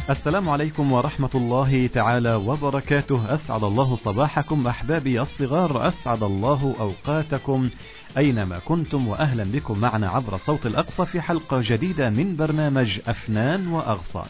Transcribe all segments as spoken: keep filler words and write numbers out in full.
السلام عليكم ورحمة الله تعالى وبركاته. أسعد الله صباحكم أحبابي الصغار، أسعد الله أوقاتكم أينما كنتم، وأهلا بكم معنا عبر صوت الأقصى في حلقة جديدة من برنامج أفنان وأغصان.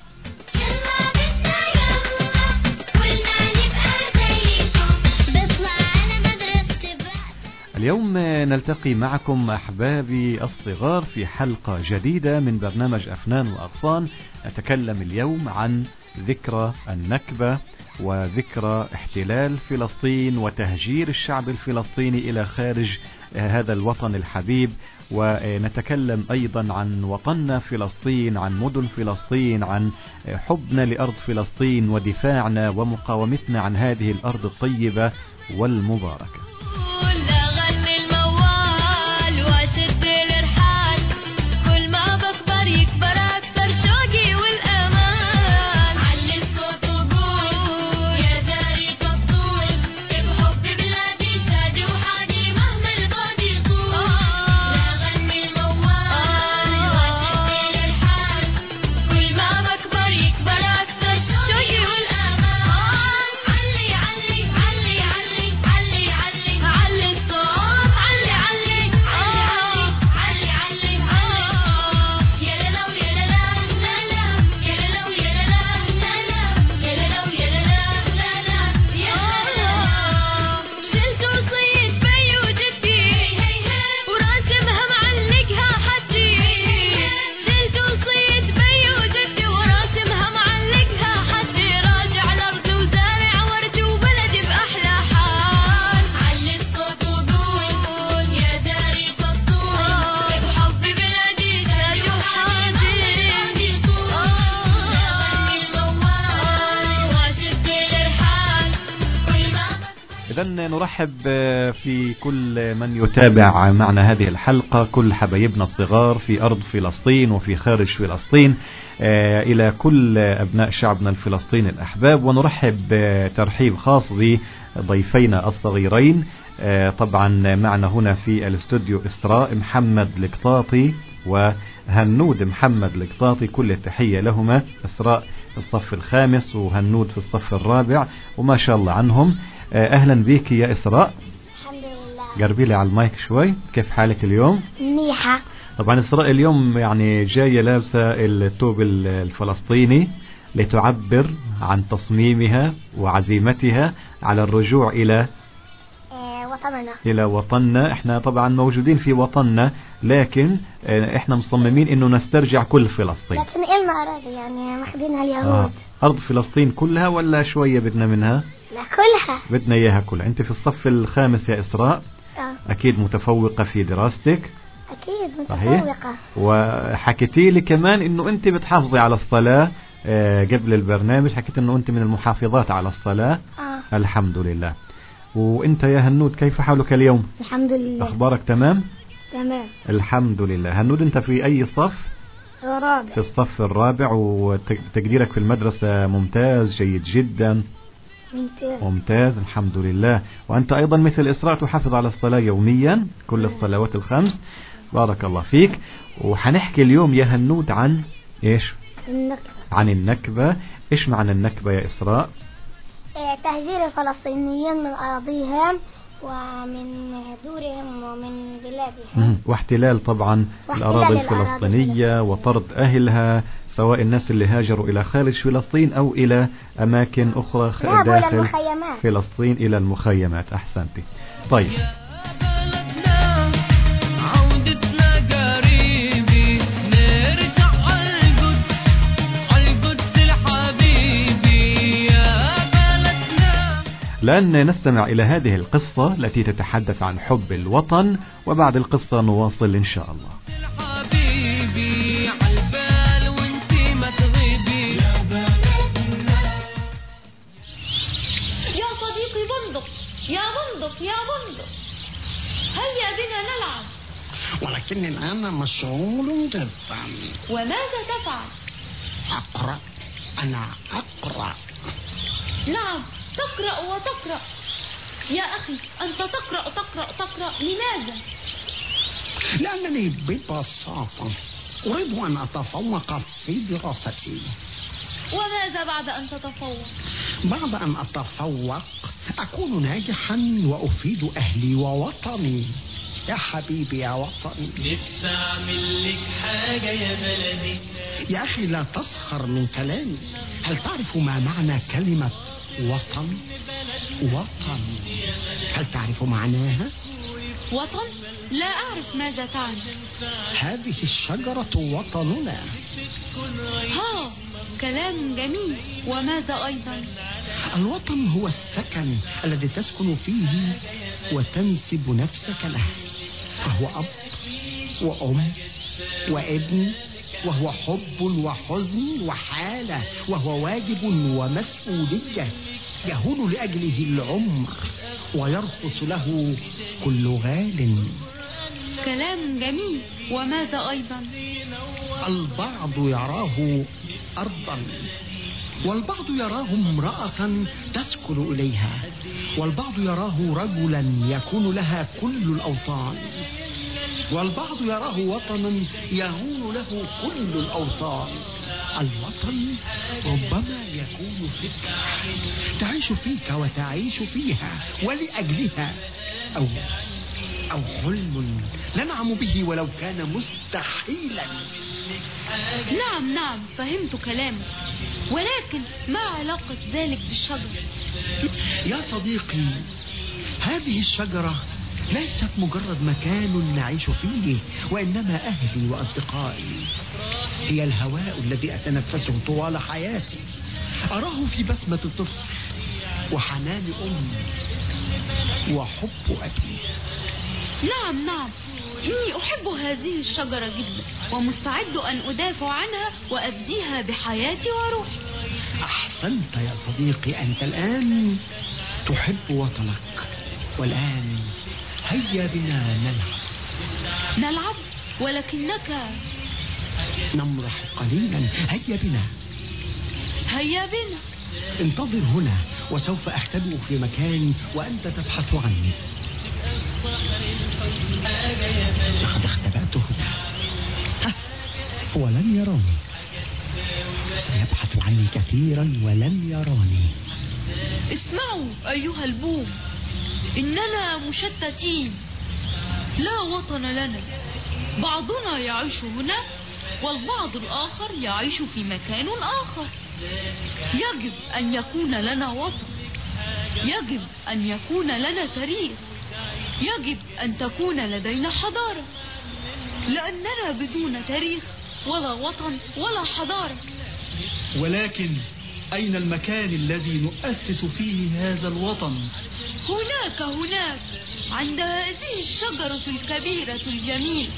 اليوم نلتقي معكم أحبابي الصغار في حلقة جديدة من برنامج أفنان وأغصان. نتكلم اليوم عن ذكرى النكبة وذكرى احتلال فلسطين وتهجير الشعب الفلسطيني إلى خارج هذا الوطن الحبيب، ونتكلم أيضا عن وطننا فلسطين، عن مدن فلسطين، عن حبنا لأرض فلسطين ودفاعنا ومقاومتنا عن هذه الأرض الطيبة والمباركة. إذن نرحب في كل من يتابع معنا هذه الحلقة، كل حبايبنا الصغار في أرض فلسطين وفي خارج فلسطين، إلى كل أبناء شعبنا الفلسطيني الأحباب، ونرحب ترحيب خاص بضيفينا الصغيرين. طبعا معنا هنا في الاستوديو إسراء محمد القطاطي وهنود محمد القطاطي، كل التحية لهما. إسراء في الصف الخامس وهنود في الصف الرابع، وما شاء الله عنهم. أهلا بيك يا إسراء. الحمد لله. قربي لي على المايك شوي. كيف حالك اليوم؟ منيحة. طبعا إسراء اليوم يعني جاية لابسة الثوب الفلسطيني لتعبر عن تصميمها وعزيمتها على الرجوع إلى وطننا إلى وطننا. احنا طبعا موجودين في وطننا، لكن احنا مصممين انه نسترجع كل فلسطين. لكن إلنا أراضي يعني ماخذينها اليهود. آه. أرض فلسطين كلها ولا شوية بدنا منها؟ لا كلها. بدنا إياها كلها. أنت في الصف الخامس يا إسراء. آه. أكيد متفوقة في دراستك. أكيد صحيح؟ متفوقة. وحكيتي لي كمان انه أنت بتحافظي على الصلاة. آه قبل البرنامج حكيت انه أنت من المحافظات على الصلاة. آه. الحمد لله. وانت يا هنود كيف حالك اليوم؟ الحمد لله. اخبارك تمام؟ تمام الحمد لله. هنود انت في اي صف؟ الرابع. في الصف الرابع، وتقديرك في المدرسة ممتاز، جيد جدا. ممتاز. ممتاز الحمد لله. وانت ايضا مثل إسراء تحافظ على الصلاة يوميا، كل الصلوات الخمس. بارك الله فيك. وحنحكي اليوم يا هنود عن ايش؟ النكبة. عن النكبة. ايش معنى النكبة يا إسراء؟ تهجير الفلسطينيين من أراضيهم ومن دورهم ومن بلادهم، واحتلال طبعا الأراضي الفلسطينية وطرد أهلها، سواء الناس اللي هاجروا إلى خارج فلسطين أو إلى أماكن أخرى داخل فلسطين، إلى المخيمات. أحسنتي. طيب الآن نستمع إلى هذه القصة التي تتحدث عن حب الوطن، وبعد القصة نواصل إن شاء الله. يا صديقي بندق يا بندق يا بندق، هيا بنا نلعب. ولكني الآن مشغول جدا. وماذا تفعل؟ أقرأ. أنا أقرأ. نعم تقرأ وتقرأ. يا أخي أنت تقرأ تقرأ تقرأ، لماذا؟ لأنني ببساطة أريد أن أتفوق في دراستي. وماذا بعد أن تتفوق؟ بعد أن أتفوق أكون ناجحا وأفيد أهلي ووطني. يا حبيبي يا وطني، نفسي أعمل لك حاجة يا بلدي. يا أخي لا تسخر من كلامي. هل تعرف ما معنى كلمة وطن؟ وطن، هل تعرف معناها؟ وطن؟ لا أعرف ماذا تعني. هذه الشجرة وطننا. ها، كلام جميل. وماذا أيضا؟ الوطن هو السكن الذي تسكن فيه وتنسب نفسك له، فهو أب وأم وابن، وهو حب وحزن وحالة، وهو واجب ومسؤولية يهون لأجله العمر ويرخص له كل غال. كلام جميل. وماذا أيضا؟ البعض يراه أرضا، والبعض يراه امرأة تسكن إليها، والبعض يراه رجلا يكون لها كل الأوطان، والبعض يراه وطنا يهون له كل الأوطان. الوطن ربما يكون فكرة تعيش فيك وتعيش فيها ولأجلها، أو أو حلم ننعم به ولو كان مستحيلا. نعم نعم، فهمت كلامك، ولكن ما علاقة ذلك بالشجرة؟ يا صديقي، هذه الشجرة ليست مجرد مكان نعيش فيه، وإنما أهلي وأصدقائي. هي الهواء الذي أتنفسه طوال حياتي، أراه في بسمة الطفل وحنان أمي وحب أبي. نعم نعم، إني أحب هذه الشجرة جدا، ومستعد أن أدافع عنها وأبديها بحياتي وروحي. أحسنت يا صديقي، أنت الآن تحب وطنك. والآن هيا بنا نلعب. نلعب؟ ولكنك نمرح قليلا. هيا بنا. هيا بنا. انتظر هنا، وسوف أختبئ في مكان وأنت تبحث عني. لقد اختبأت هنا، ولن يراني. سيبحث عني كثيرا ولن يراني. اسمعوا أيها البوم، إننا مشتتين، لا وطن لنا. بعضنا يعيش هنا والبعض الآخر يعيش في مكان آخر. يجب أن يكون لنا وطن، يجب أن يكون لنا تاريخ، يجب أن تكون لدينا حضارة، لأننا بدون تاريخ ولا وطن ولا حضارة. ولكن أين المكان الذي نؤسس فيه هذا الوطن؟ هناك هناك عند هذه الشجرة الكبيرة الجميلة.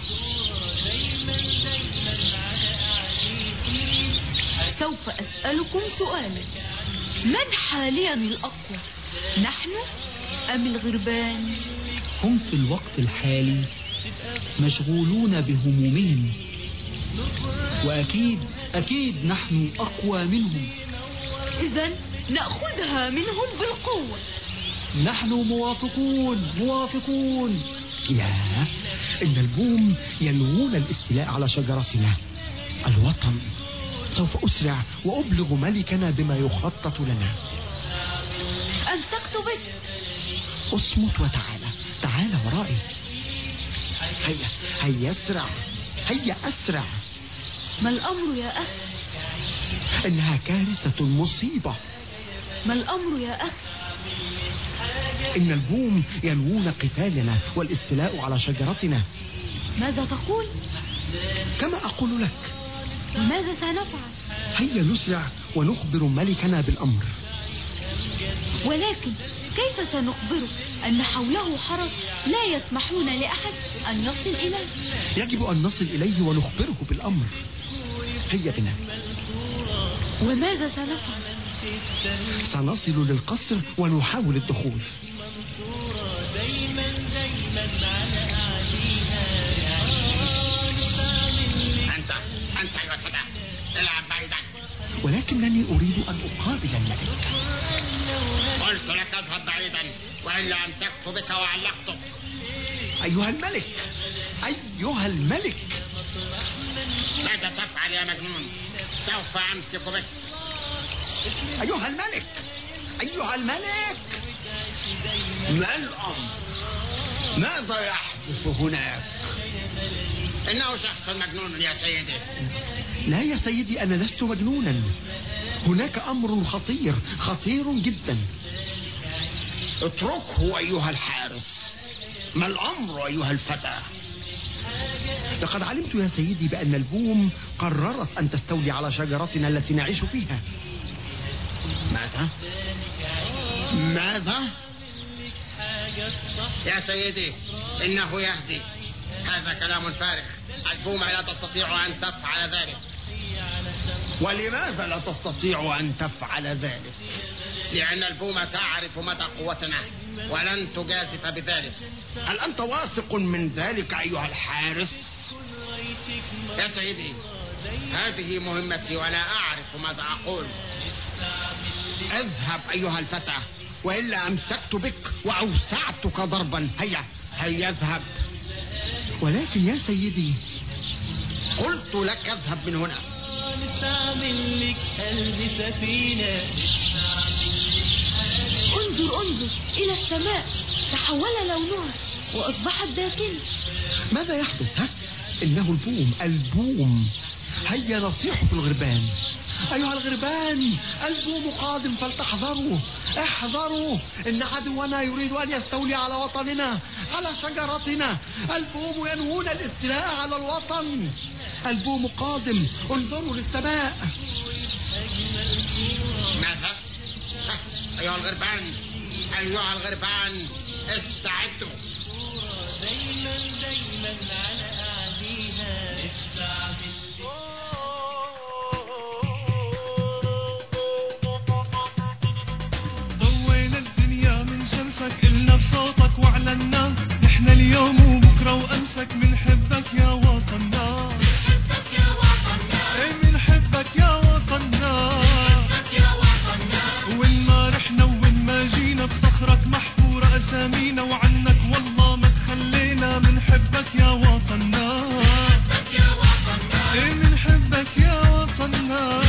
سوف أسألكم سؤالا، من حاليا الأقوى، نحن أم الغربان؟ هم في الوقت الحالي مشغولون بهمومهم، وأكيد أكيد نحن أقوى منهم. إذن نأخذها منهم بالقوة. نحن موافقون موافقون. يا إن البوم ينوون الاستيلاء على شجرتنا الوطن. سوف أسرع وأبلغ ملكنا بما يخطط لنا. أمسكت بك. اصمت وتعالى، تعالى ورائي. هيا هيا اسرع، هيا أسرع. ما الأمر يا أخي؟ إنها كارثة، مصيبة. ما الأمر يا أخي؟ إن البوم ينوون قتالنا والاستيلاء على شجرتنا. ماذا تقول؟ كما أقول لك. وماذا سنفعل؟ هيا نسرع ونخبر ملكنا بالأمر. ولكن كيف سنخبره أن حوله حرس لا يسمحون لأحد أن يصل إليه؟ يجب أن نصل إليه ونخبره بالأمر. هيا بنا. وماذا سنفعل؟ سنصل للقصر ونحاول الدخول. أنت أنت يا فتى، العب بعيدا. ولكنني أريد أن أقابل الملك. قلت لك اذهب بعيدا، وإلا أمسكت بك وعلقتك. أيها الملك، أيها الملك. ماذا تفعل يا مجنون؟ سوف أمسك بك. أيها الملك، أيها الملك، ما الأمر؟ ماذا يحدث هناك؟ إنه شخص مجنون يا سيدي. لا يا سيدي، أنا لست مجنونا. هناك أمر خطير خطير جدا. اتركه أيها الحارس. ما الأمر أيها الفتى؟ لقد علمت يا سيدي بأن البوم قررت أن تستولي على شجرتنا التي نعيش فيها. ماذا؟ ماذا؟ يا سيدي إنه يهدي. هذا كلام فارغ. البوم لا تستطيع أن تفعل ذلك. ولماذا لا تستطيع أن تفعل ذلك؟ لأن البوم تعرف مدى قوتنا ولن تجازف بذلك. هل أنت واثق من ذلك أيها الحارس؟ يا سيدي هذه مهمتي ولا أعرف ماذا أقول. اذهب أيها الفتى، وإلا أمسكت بك وأوسعتك ضربا. هيا هيا اذهب. ولكن يا سيدي قلت لك اذهب من هنا. نستعمل لك قلب سفينة. انظر انظر إلى السماء، تحول لونها وأصبحت داكنة. ماذا يحدث؟ ها؟ إنه البوم البوم. هيا نصيح في الغربان. أيها الغربان، البوم قادم فلتحذروا. احذروا، إن عدونا يريد أن يستولي على وطننا، على شجرتنا. البوم ينوون الاستيلاء على الوطن. البوم قادم، انظروا للسماء. ماذا؟ أيها الغربان، أيها الغربان، استعدوا. دايما دايما على أعديها استعمل. ضوينا الدنيا من شمسك، قلنا بصوتك واعلنا نحن اليوم وبكره وأمسك منحبك يا وطننا. منحبك يا وطننا. ايه منحبك يا وطننا. منحبك يا وطننا. وين ما رحنا وين ما جينا بصخرك محفورة أسامينا، وعنك والله ما تخلينا. منحبك يا وطننا. منحبك يا وطننا. ايه منحبك يا وطننا.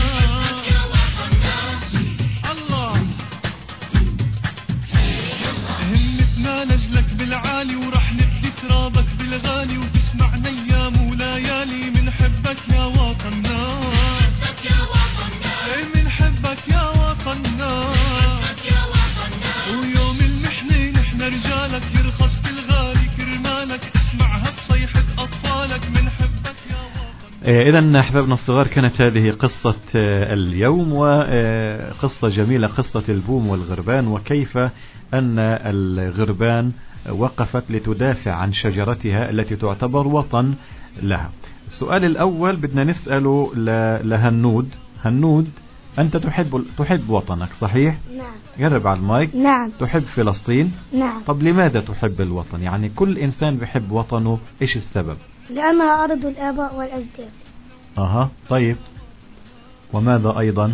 نجلك بالعالي ورح نبدي ترابك بالغالي، وتسمعنا ايام وليالي. منحبك يا وطننا. منحبك يا وطننا. ايه منحبك يا وطننا. منحبك يا وطننا. ويوم المحنة نحن رجالك، يرخص بالغالي كرمالك، تسمعها بصيحة أطفالك. منحبك يا وطننا. إذن أحبابنا الصغار، كانت هذه قصة اليوم، وقصة جميلة، قصة البوم والغربان، وكيف أن الغربان وقفت لتدافع عن شجرتها التي تعتبر وطن لها. السؤال الأول بدنا نسأله لهنود. هنود، أنت تحب تحب وطنك صحيح؟ نعم. قرب على المايك. نعم. تحب فلسطين؟ نعم. طب لماذا تحب الوطن؟ يعني كل إنسان بيحب وطنه، إيش السبب؟ لأنها أرض الآباء والأجداد. أها طيب، وماذا أيضا؟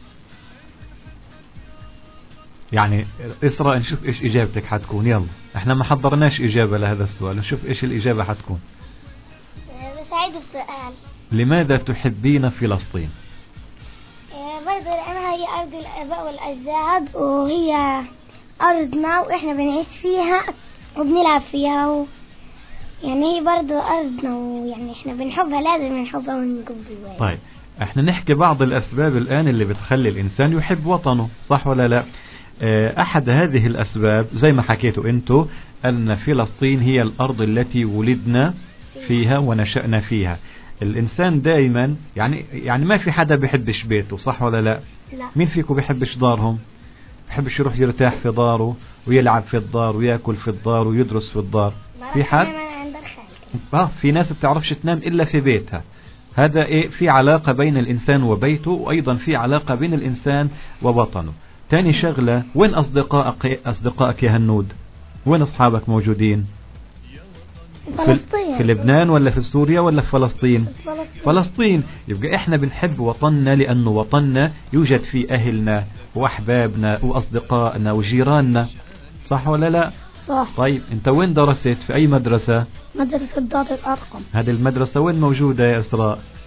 يعني إسراء نشوف إيش إجابتك حتكون. يلا إحنا ما حضرناش إجابة لهذا السؤال، نشوف إيش الإجابة حتكون. بسعيد السؤال. لماذا تحبين فلسطين؟ برضه لأنها هي أرض الآباء والأجداد، وهي أرضنا وإحنا بنعيش فيها وبنلعب فيها، و... يعني هي برضه أرضنا، ويعني إحنا بنحبها، لازم نحبها ونقوم بيها. طيب إحنا نحكي بعض الأسباب الآن اللي بتخلي الإنسان يحب وطنه، صح ولا لا؟ أحد هذه الأسباب زي ما حكيتوا أنتوا، أن فلسطين هي الأرض التي ولدنا فيها ونشأنا فيها. الإنسان دائما يعني يعني ما في حدا بيحبش بيته، صح ولا لا؟ لا. مين فيكم بيحبش دارهم؟ بيحبش يروح يرتاح في داره ويلعب في الدار ويأكل في الدار ويدرس في الدار؟ في حد؟ آه في ناس بتعرفش تنام إلا في بيتها. هذا إيه؟ في علاقة بين الإنسان وبيته، وأيضا في علاقة بين الإنسان ووطنه. تاني شغلة، وين أصدقائك أصدقائك يا هنود؟ وين أصحابك موجودين؟ فلسطين. في لبنان ولا في سوريا ولا في فلسطين؟ فلسطين. فلسطين. يبقى إحنا بنحب وطننا لأنه وطننا يوجد فيه أهلنا وأحبابنا وأصدقائنا وجيراننا، صح ولا لا؟ صح. طيب أنت وين درست؟ في أي مدرسة؟ مدرسة دار الأرقم. هذه المدرسة وين موجودة يا إسراء؟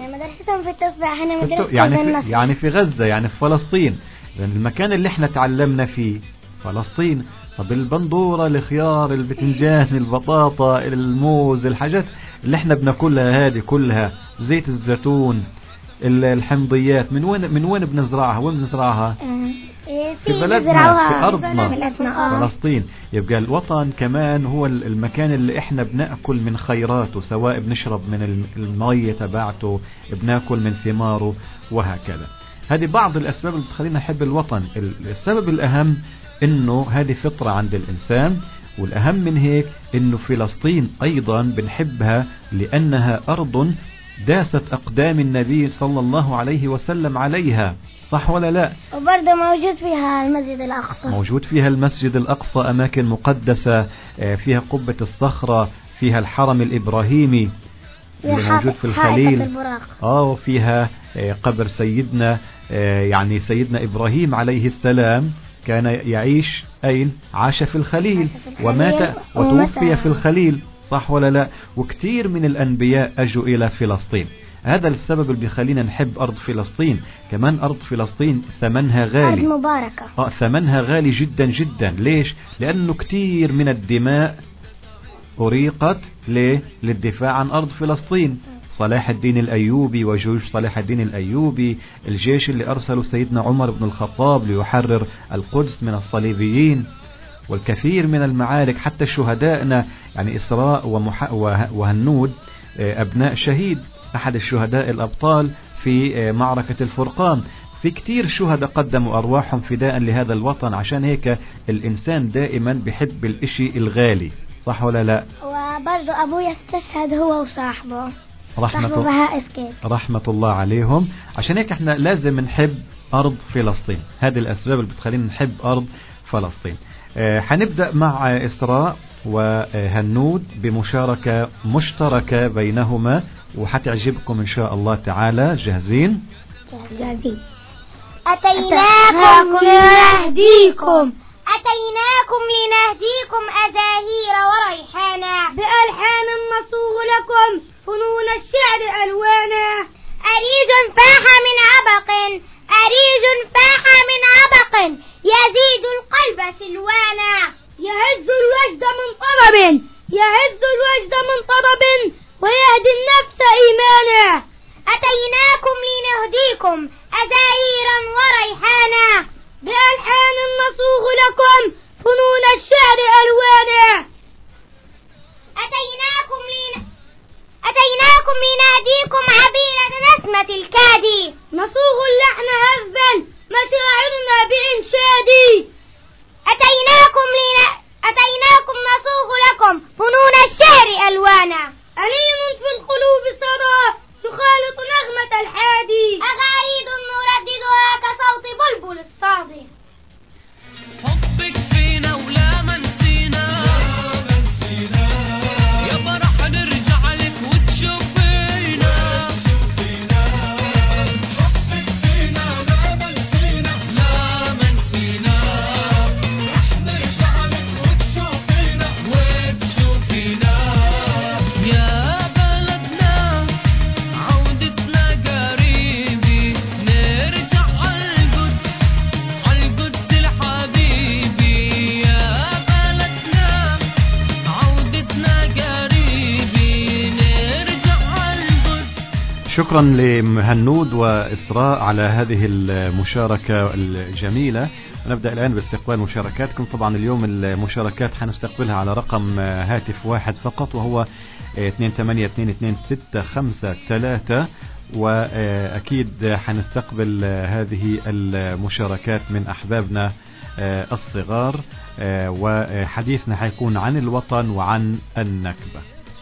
مدرستهم في التفاح، هنا مدرستهم يعني في في النصر. يعني في غزة، يعني في فلسطين، لأن المكان اللي احنا تعلمنا فيه فلسطين. طب البندورة، الخيار، البتنجان، البطاطا، الموز، الحاجات اللي احنا بناكلها هذه كلها، زيت الزيتون، الحمضيات، من وين من وين بنزرعها؟ وين بنزرعها؟ في بلدنا، في أرضنا فلسطين. يبقى الوطن كمان هو المكان اللي احنا بنأكل من خيراته، سواء بنشرب من المية تبعته، بناكل من ثماره، وهكذا. هذه بعض الأسباب اللي بتخلينا نحب الوطن. السبب الأهم انه هذه فطرة عند الإنسان، والأهم من هيك انه فلسطين أيضا بنحبها لأنها أرض داست أقدام النبي صلى الله عليه وسلم عليها، صح ولا لا؟ وبرضه موجود فيها المسجد الأقصى، موجود فيها المسجد الأقصى، أماكن مقدسة، فيها قبة الصخرة، فيها الحرم الإبراهيمي اللي موجود في الخليل، اه وفيها قبر سيدنا، يعني سيدنا إبراهيم عليه السلام كان يعيش أين؟ عاش في الخليل, عاش في الخليل ومات وتوفي في الخليل، صح ولا لا؟ وكثير من الأنبياء أجوا إلى فلسطين. هذا السبب اللي بيخلينا نحب أرض فلسطين. كمان أرض فلسطين ثمنها غالي، أرض مباركة، آه ثمنها غالي جدا جدا. ليش؟ لأنه كثير من الدماء أريقت ليه؟ للدفاع عن أرض فلسطين. صلاح الدين الأيوبي وجيوش صلاح الدين الأيوبي، الجيش اللي أرسله سيدنا عمر بن الخطاب ليحرر القدس من الصليبيين، والكثير من المعارك، حتى شهدائنا يعني إسراء ومح... وهنود أبناء شهيد، أحد الشهداء الأبطال في معركة الفرقان. في كتير شهداء قدموا أرواحهم فداء لهذا الوطن. عشان هيك الإنسان دائما بيحب الإشي الغالي، صح ولا لا؟ وبرضو أبويا استشهد هو وصاحبه رحمة, رحمة الله عليهم. عشان هيك احنا لازم نحب أرض فلسطين. هذه الأسباب اللي بتخلينا نحب أرض فلسطين. اه حنبدأ مع إسراء وهنود بمشاركة مشتركة بينهما، وحتعجبكم إن شاء الله تعالى. جاهزين؟ جاهزين. أتيناكم لنهديكم أتيناكم لنهديكم أزاهير وريحانا بألحان نصوغ لكم فنون الشعر ألوانا. أريج فاح من عبق أريج فاح من عبق يزيد القلب سلوانا. يهز الوجد من طرب يهز الوجد من طرب ويهدي النفس إيمانا. أتيناكم لنهديكم أزاهيرا وريحانا بألحان نصوغ لكم فنون الشعر ألوانا. أتيناكم لن... أتيناكم لنهديكم عبيرة نسمة الكادي نصوغ اللحن هذبا مشاعرنا بإنشادي. أتيناكم لن... أتيناكم نصوغ لكم فنون الشعر ألوانا. ألين في القلوب صدى يخالط نغمة الحادي أغاريد نرددها كصوت بلبل الصادي. حبك فينا ولا منسينا يا فرح نرجع لك وتشوفينا. حبك فينا لا منسينا لا منسينا رح نرجع لك وتشوفينا وتشوفينا. يا بلدنا عودتنا قريبي نرجع عالقدس عالقدس الحبيبي. يا بلدنا عودتنا قريبي نرجع عالقدس. شكرا لهنود وإسراء على هذه المشاركة الجميلة. نبدأ الآن باستقبال مشاركاتكم. طبعا اليوم المشاركات حنستقبلها على رقم هاتف واحد فقط، وهو اثنين ثمانية اثنين اثنين ستة خمسة ثلاثة، وأكيد حنستقبل هذه المشاركات من أحبابنا الصغار، وحديثنا حيكون عن الوطن وعن النكبة.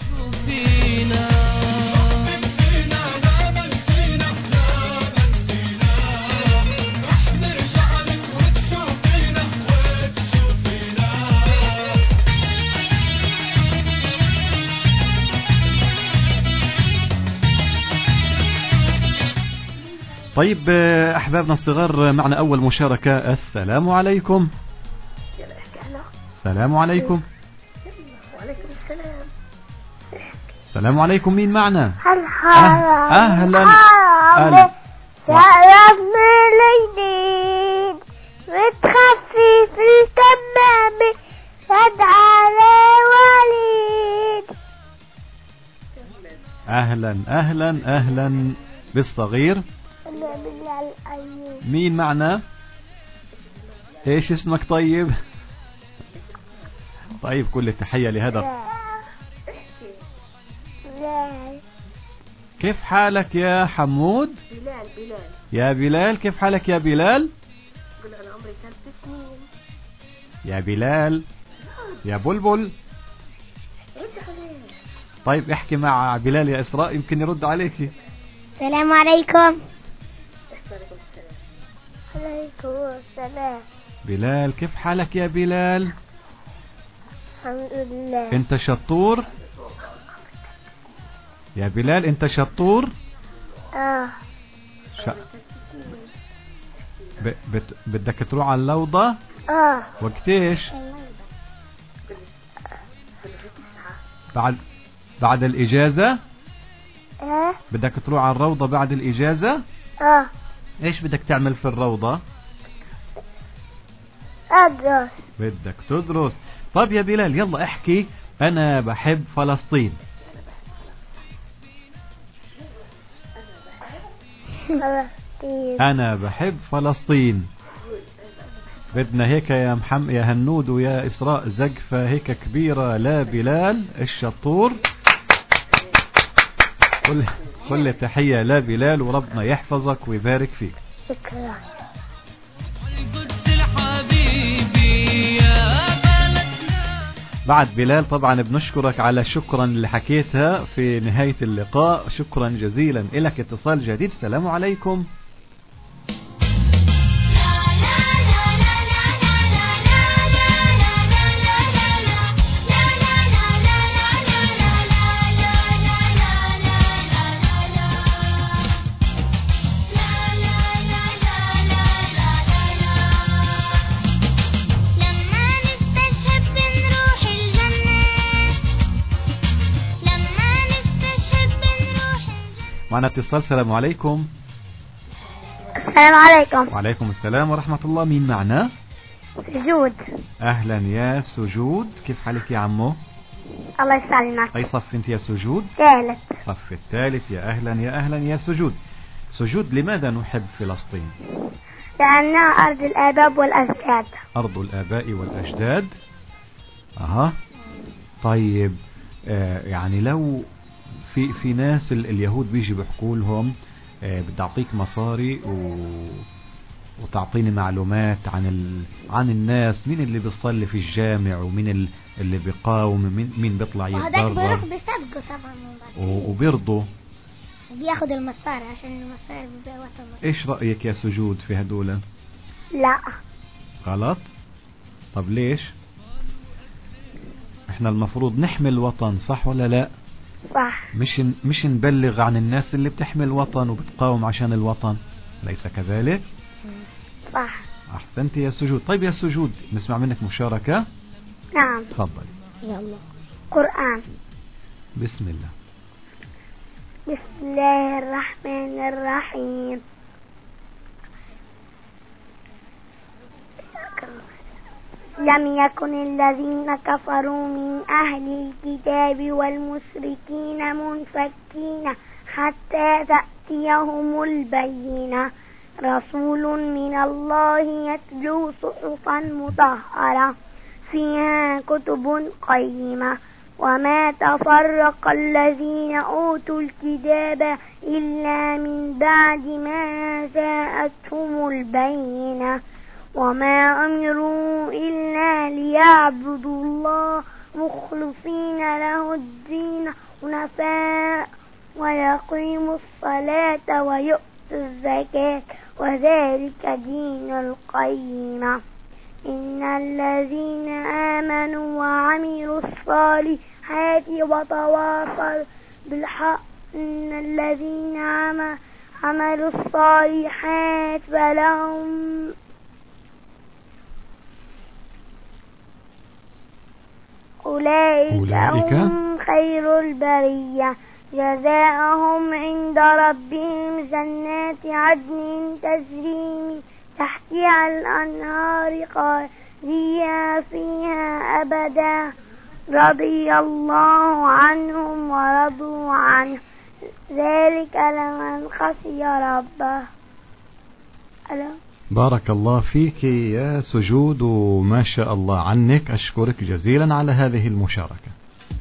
طيب أحبابنا الصغار، معنا أول مشاركة. السلام عليكم. السلام عليكم. وعليكم السلام. السلام عليكم، مين معنا؟ الحرام أهلا أهلا شرف من الجديد متخفف التمام رد على وليد. أهلا أهلا أهلا بالصغير. مين معنا؟ إيش اسمك طيب؟ طيب كل التحية لهذا. كيف حالك يا حمود؟ بلال بلال يا بلال كيف حالك يا بلال؟ قل أنا عمري ثلاث سنين. يا بلال يا بلبل. طيب احكي مع بلال يا إسراء يمكن يرد عليك. السلام عليكم. عليكم السلام. بلال كيف حالك يا بلال؟ الحمد لله. انت شطور يا بلال؟ انت شطور؟ اه ش... ب... بت... بدك تروح على اللوضة؟ اه وقتيش؟ بعد بعد الإجازة؟ اه بدك تروح على الروضة بعد الإجازة؟ اه ايش بدك تعمل في الروضة؟ ادرس. بدك تدرس. طب يا بلال يلا احكي انا بحب فلسطين. فلسطين. انا بحب فلسطين. بدنا هيك يا محمد يا هنود ويا إسراء زقفة هيك كبيرة. لا بلال الشطور. كل كل تحية لا بلال وربنا يحفظك ويبارك فيك. شكرا. بعد بلال طبعا بنشكرك على شكرا اللي حكيتها في نهاية اللقاء. شكرا جزيلا لك. اتصال جديد. السلام عليكم. معنا اتصال. السلام عليكم. السلام عليكم. وعليكم السلام ورحمة الله. مين معنا؟ سجود. أهلا يا سجود، كيف حالك يا عمو؟ الله يسلمك. أي صف أنت يا سجود؟ ثالث. صف الثالث. يا أهلا يا أهلا يا سجود. سجود لماذا نحب فلسطين؟ لأنها أرض الآباء والأجداد. أرض الآباء والأجداد. أها طيب آه يعني لو في في ناس اليهود بيجي بيحكوا لهم آه بدي أعطيك مصاري و وتعطيني معلومات عن ال... عن الناس، مين اللي بيصلي في الجامع ومين اللي بيقاوم، مين مين بيطلع يتدرب. هذاك بيروح بيسابقوا طبعا و... وبيرضوا بياخد المصاري عشان المصاري بيبقى وطن. ايش رأيك يا سجود في هدول؟ لا غلط. طب ليش؟ احنا المفروض نحمي الوطن صح ولا لا؟ صح. مش مش نبلغ عن الناس اللي بتحمي الوطن وبتقاوم عشان الوطن، أليس كذلك؟ صح. أحسنت يا سجود. طيب يا سجود نسمع منك مشاركة. نعم تفضل. يلا. قرآن. بسم الله. بسم الله الرحمن الرحيم. لم يكن الذين كفروا من أهل الكتاب والمشركين منفكين حتى تأتيهم البينة. رسول من الله يتلو صحفا مطهرة فيها كتب قيمة وما تفرق الذين أوتوا الكتاب إلا من بعد ما جاءتهم البينة وما أمروا إلا ليعبدوا الله مخلصين له الدين حنفاء ويقيموا الصلاة ويؤتوا الزكاة وذلك دين القيمة. إن الذين آمنوا وعملوا الصالحات وتواصوا بالحق إن الذين عملوا الصالحات فلهم أولئك, أولئك هم خير البرية جزاءهم عند ربهم جنات عدن تجري تحتها الأنهار خالدين فيها أبدا رضي الله عنهم ورضوا عنه ذلك لمن خشي ربه. بارك الله فيك يا سجود، وما شاء الله عنك. أشكرك جزيلا على هذه المشاركة.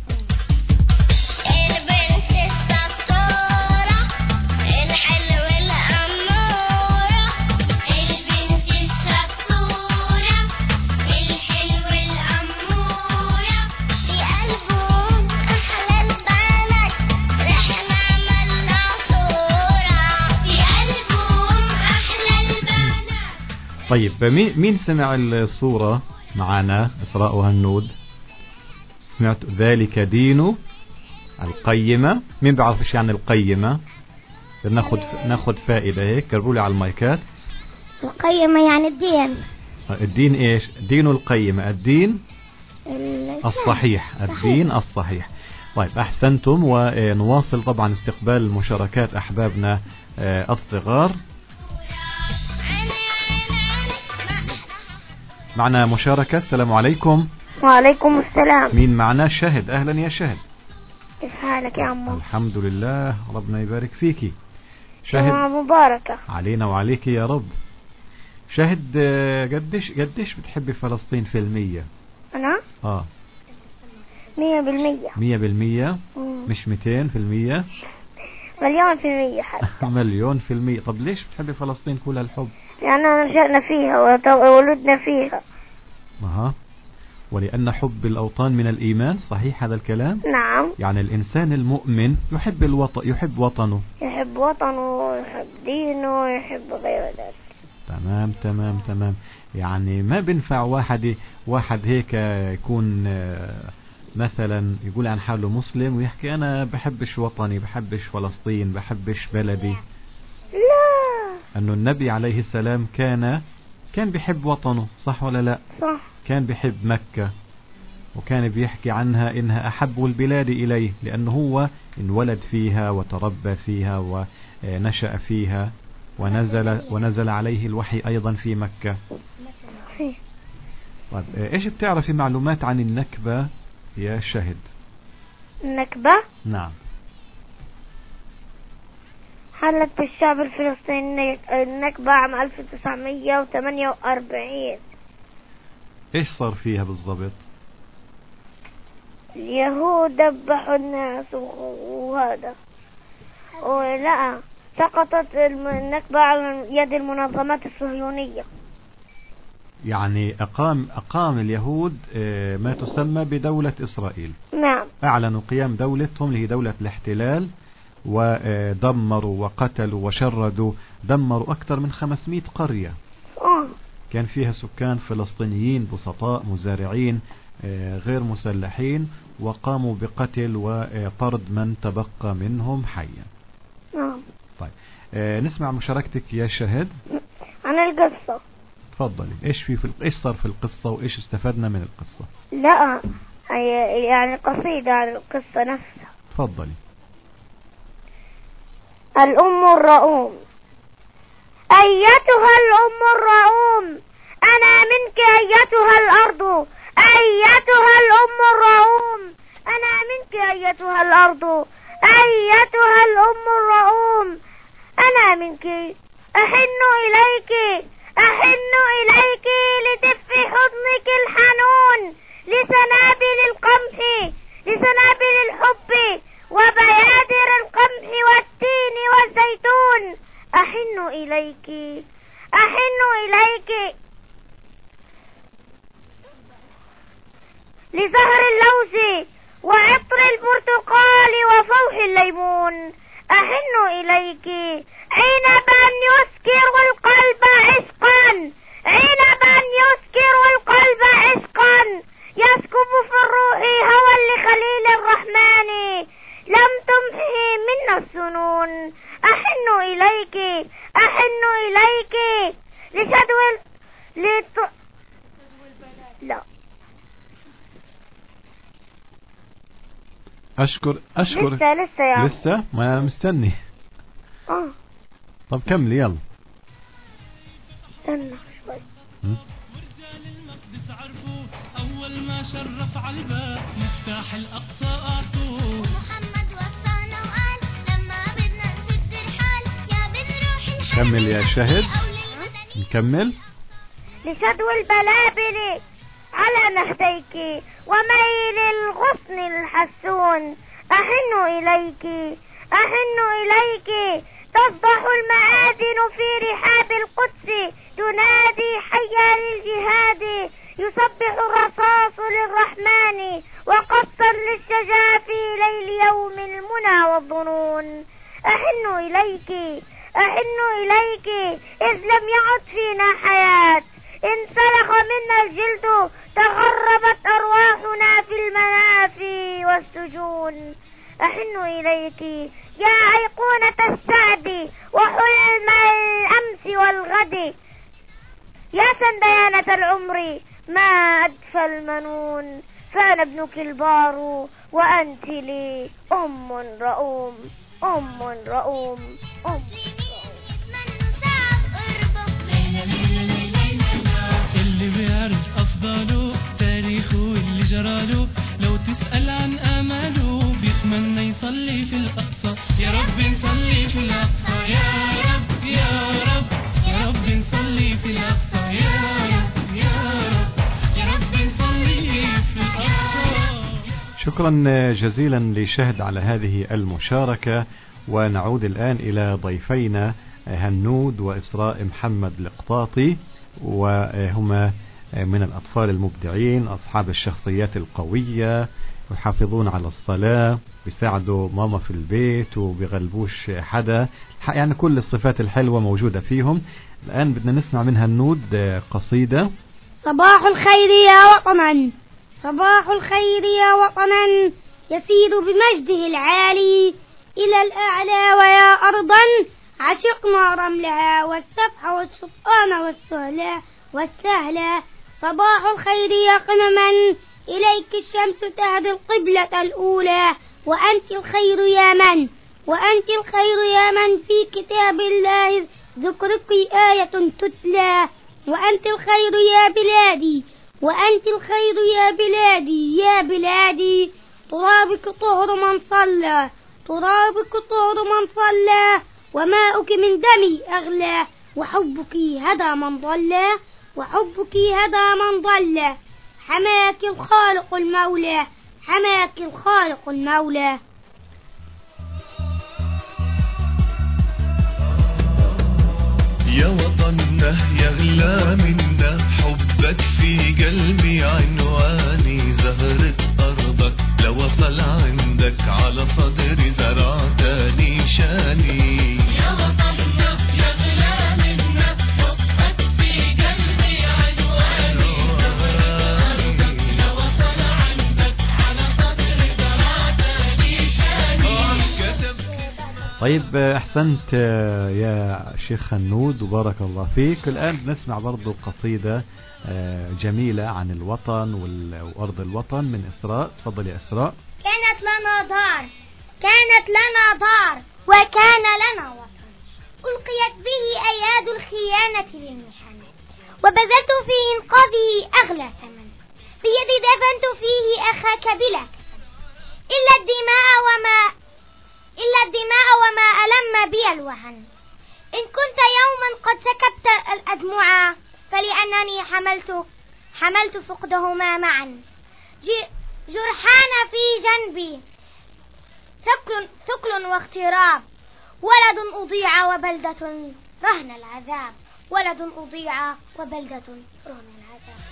طيب مين سمع الصورة معنا؟ إسراء وهنود سمعت ذلك دين القيمة. مين بعرف ايش يعني القيمة؟ ناخد ناخد فائدة هيك. قربوا لي على المايكات. القيمة يعني الدين. الدين ايش؟ دين القيمة، الدين الصحيح، الدين الصحيح. طيب أحسنتم، ونواصل طبعا استقبال مشاركات أحبابنا الصغار. معنا مشاركة. السلام عليكم. وعليكم السلام. مين معنا؟ شهد. أهلا يا شهد. كيف حالك يا عمو؟ الحمد لله، ربنا يبارك فيكي. شهد مباركة علينا وعليك يا رب. شهد قديش قديش بتحبي فلسطين في المية؟ أنا؟ آه مية بالمية. مية بالمية؟ مش ميتين في المية؟ مليون في المية حتى. مليون في المية. طب ليش بتحبي فلسطين كل هالحب؟ لأننا نشأنا فيها وولدنا فيها. أها. ولأن حب الأوطان من الإيمان، صحيح هذا الكلام؟ نعم. يعني الإنسان المؤمن يحب الوطن، يحب وطنه، يحب وطنه، يحب دينه، يحب غير ذلك. تمام تمام تمام. يعني ما بنفع واحد واحد هيك يكون مثلا يقول عن حاله مسلم ويحكي أنا بحبش وطني، بحبش فلسطين، بحبش بلدي. لا. أنه النبي عليه السلام كان كان بيحب وطنه، صح ولا لا؟ صح. كان بيحب مكة، وكان بيحكي عنها إنها أحب البلاد إليه، لأنه هو انولد فيها وتربى فيها ونشأ فيها، ونزل ونزل عليه الوحي أيضا في مكة. طيب إيش بتعرفي معلومات عن النكبة يا شهد؟ النكبة؟ نعم. حلت بالشعب الفلسطيني النكبة عام ألف وتسعمية وثمانية وأربعين. إيش صار فيها بالضبط؟ اليهود ذبحوا الناس وهذا، ولا سقطت النكبة على يد المنظمات الصهيونية. يعني أقام أقام اليهود ما تسمى بدولة إسرائيل. نعم. أعلنوا قيام دولتهم اللي هي دولة الاحتلال، ودمروا وقتلوا وشردوا، دمروا أكثر من خمسمائة قرية. أوه. كان فيها سكان فلسطينيين بسطاء مزارعين غير مسلحين، وقاموا بقتل وطرد من تبقى منهم حيا. نعم. طيب نسمع مشاركتك يا شهد عن القصة. تفضلي. ايش في, في ايش صار في القصة وايش استفدنا من القصة؟ لا يعني قصيدة عن القصة نفسها. تفضلي. الأم الرؤوم. أيتها الأم الرؤوم أنا منك أيتها الأرض، أيتها الأم الرؤوم أنا منك أيتها الأرض، أيتها الأم الرؤوم أنا منك أحن إليك، أحن إليك لدف حضنك الحنون، لسنابل القمح، لسنابل الحب وبيادر القمح والتين والزيتون، أحن إليك، أحن إليك لزهر اللوز وعطر البرتقال وفوح الليمون، أحن إليك عنبا يسكر القلب عشقا، عنبا يسكر القلب عشقا، يسكب في الروح هوى لخليل الرحمن، لم تمحه منا السنون، أحن إليك، أحن إليك لشدو لط... لا أشكر أشكر لسه لسه يا لسه ما مستني. اه طب كمل يلا. استنى شوي. ورجال المقدس عرفوا أول ما شرف على الباب مفتاح الأقصى أعطوه. محمد وصانا وقال لما بدنا نسد الحال يا بنروح الحال. كمل يا شاهد. نكمل. لشدو البلابل على نهديك وميل الغصن الحسون أحن إليك أحن إليك. تصبح المآذن في رحاب القدس تنادي حيا للجهاد. يصبح الرصاص للرحمن وقصا للشجا في ليل يوم المنى والظنون. أحن إليك أحن إليك إذ لم يعد فينا حياة. انسلخ منا الجلد تغربت أرواحنا في المنافي والسجون. أحن إليك يا أيقونة السعد وحلم الأمس والغد. يا سنديانة العمر ما أدفى المنون. فأنا ابنك البار وأنت لي أم رؤوم أم رؤوم أم. اللي بيعرف أفضاله تاريخه اللي جراله لو تسأل عن آماله بيتمنى يصلي في الأقصى. يا رب نصلي في الأقصى يا رب يا رب يا رب نصلي في الأقصى يا رب يا رب يا رب نصلي في الأقصى. شكرا جزيلا لشهد على هذه المشاركة. ونعود الآن إلى ضيفينا هنود وإسراء محمد القطاطي، وهما من الأطفال المبدعين أصحاب الشخصيات القوية، يحافظون على الصلاة، بيساعدوا ماما في البيت وبيغلبوش حدا، يعني كل الصفات الحلوة موجودة فيهم. الآن بدنا نسمع من هنود قصيدة. صباح الخير يا وطنا صباح الخير يا وطنا يسير بمجده العالي إلى الأعلى. ويا أرضا عشقنا رملها والسبح والسبحان والسهلة والسهلة. صباح الخير يا قمما إليك الشمس تهدي القبلة الأولى. وأنت الخير يا من وأنت الخير يا من في كتاب الله ذكرك آية تتلى. وأنت الخير يا بلادي وأنت الخير يا بلادي يا بلادي. ترابك طهر من صلى ترابك طهر من صلى. وماؤك من دمي أغلى وحبك هدى من ضل وحبك هدى من ضل. حماك الخالق المولى حماك الخالق المولى. يا وطننا يغلى منا حبك في قلبي عنواني. زهرة أرضك لو وصل عندك على صدري زرعتني شاني. يا وطننا يغلى منا حبك في قلبي عنواني. زهرة أرضك لو وصل عندك على صدري زرعتني شاني. طيب أحسنت يا شيخ هنود وبارك الله فيك. الآن بنسمع برضو قصيدة جميلة عن الوطن وأرض الوطن من إسراء. تفضل يا إسراء. كانت لنا دار كانت لنا دار وكان لنا وطن ألقيت به أياد الخيانة للمحن وبذلت في إنقاذه أغلى ثمن. بيدي دفنت فيه أخاك بلا كفن إلا الدماء وما إلا الدماء وما ألم بي الوهن. إن كنت يوما قد سكبت الأدمع فلأنني حملت حملت فقدهما معا. جرحان في جنبي ثقل, ثقل واغتراب. ولد أضيع وبلدة رهن العذاب ولد أضيع وبلدة رهن العذاب.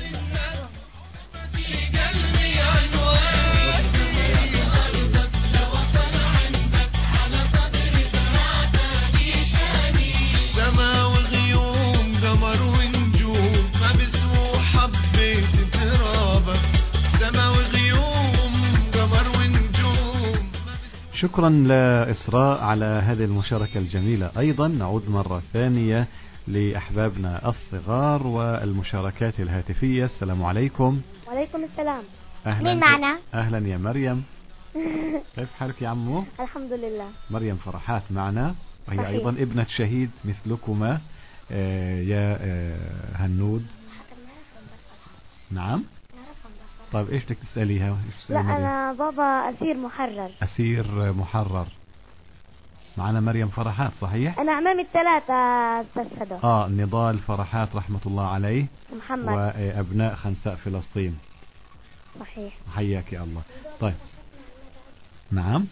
سما وغيوم قمر ونجوم ما بسمو حبيت ترابك. سما وغيوم قمر ونجوم. شكرا لإسراء على هذه المشاركة الجميلة. أيضا نعود مرة ثانية لأحبابنا الصغار والمشاركات الهاتفية. السلام عليكم. وعليكم السلام. أهلا مين معنا؟ أهلا يا مريم. كيف حالك يا عمو؟ الحمد لله. مريم فرحات معنا، وهي صحيح. أيضا ابنة شهيد مثلكما آه يا آه هنود. نعم. طيب إيش بدك تسأليها؟ إيش تسألي لا مريم؟ أنا بابا أسير محرر. أسير محرر. معنا مريم فرحات صحيح؟ أنا عمامي الثلاثة أستاذ سدو. آه نضال فرحات رحمة الله عليه، محمد، وأبناء خنساء فلسطين. صحيح. حياك يا الله. طيب نعم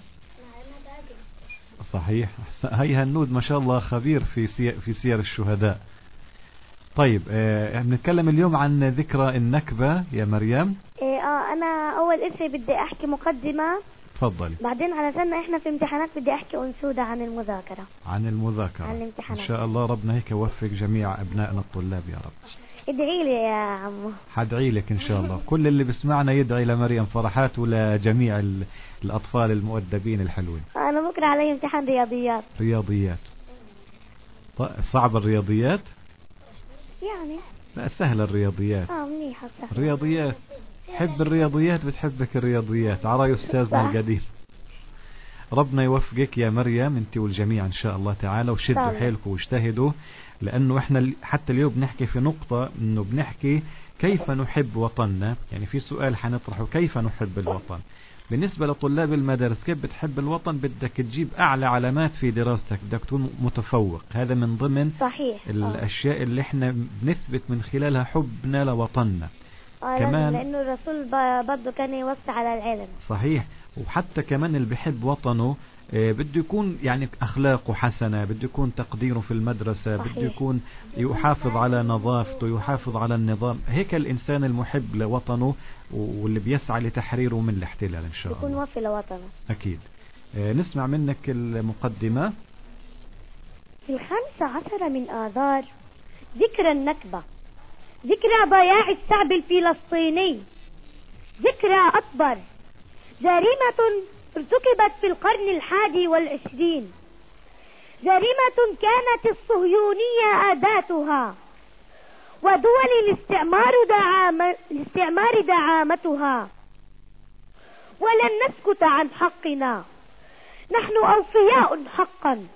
صحيح. هي هنود ما شاء الله خبير في سير في سير الشهداء. طيب آه بنتكلم اليوم عن ذكرى النكبة يا مريم. إيه اه أنا أول إشي بدي أحكي مقدمة، تفضلي. بعدين علشان إحنا في امتحانات بدي أحكي أنشودة عن المذاكرة. عن المذاكرة. عن الامتحانات. إن شاء الله ربنا هيك يوفق جميع أبنائنا الطلاب يا رب. ادعي لي يا عمو. حدعي لك إن شاء الله. كل اللي بسمعنا يدعي لمريم فرحات ولجميع ال- الأطفال المؤدبين الحلوين. أنا بكرة علي امتحان رياضيات. رياضيات. ط- صعب الرياضيات؟ يعني لا سهل الرياضيات. اه منيحة سهلة. الرياضيات. حب الرياضيات بتحبك الرياضيات. عراي أستاذنا صح. القديم. ربنا يوفقك يا مريم انت والجميع ان شاء الله تعالى، وشدوا طبعا. حيلكم واجتهدوا، لانه احنا ال- حتى اليوم بنحكي في نقطة انه بنحكي كيف نحب وطننا. يعني في سؤال حنطرحه، كيف نحب الوطن؟ بالنسبة لطلاب المدارس كيف بتحب الوطن؟ بدك تجيب اعلى علامات في دراستك، بدك تكون متفوق. هذا من ضمن صحيح. آه. الاشياء اللي احنا بنثبت من خلالها حبنا لوطننا. آه كمان- لازم، لأنه الرسول ب- برضه كان يوصي على العلم. صحيح. وحتى كمان اللي بحب وطنه آه، بده يكون يعني أخلاقه حسنة، بده يكون تقديره في المدرسة، صحيح. بده يكون يحافظ على نظافته، يحافظ على النظام. هيك الإنسان المحب لوطنه واللي بيسعى لتحريره من الاحتلال إن شاء يكون الله. وفي لوطنه. أكيد. آه، نسمع منك المقدمة. في الخامسة عشر من آذار ذكرى النكبة، ذكرى ضياع الشعب الفلسطيني، ذكرى أكبر جريمة ارتكبت في القرن الحادي والعشرين، جريمة كانت الصهيونية أداتها ودول الاستعمار دعام الاستعمار دعامتها، ولن نسكت عن حقنا. نحن أوفياء حقا،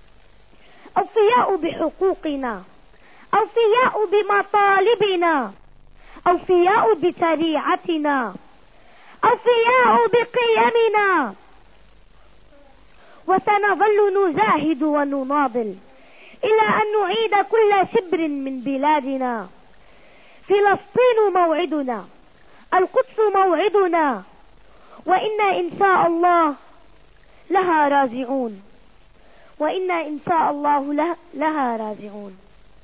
أوفياء بحقوقنا، أوفياء بمطالبنا، أوفياء بشريعتنا، أوفياء بقيمنا، وسنظل نجاهد ونناضل إلى أن نعيد كل شبر من بلادنا. فلسطين موعدنا، القدس موعدنا، وإنا إن شاء الله لها راجعون، وإنا إن شاء الله له- لها راجعون.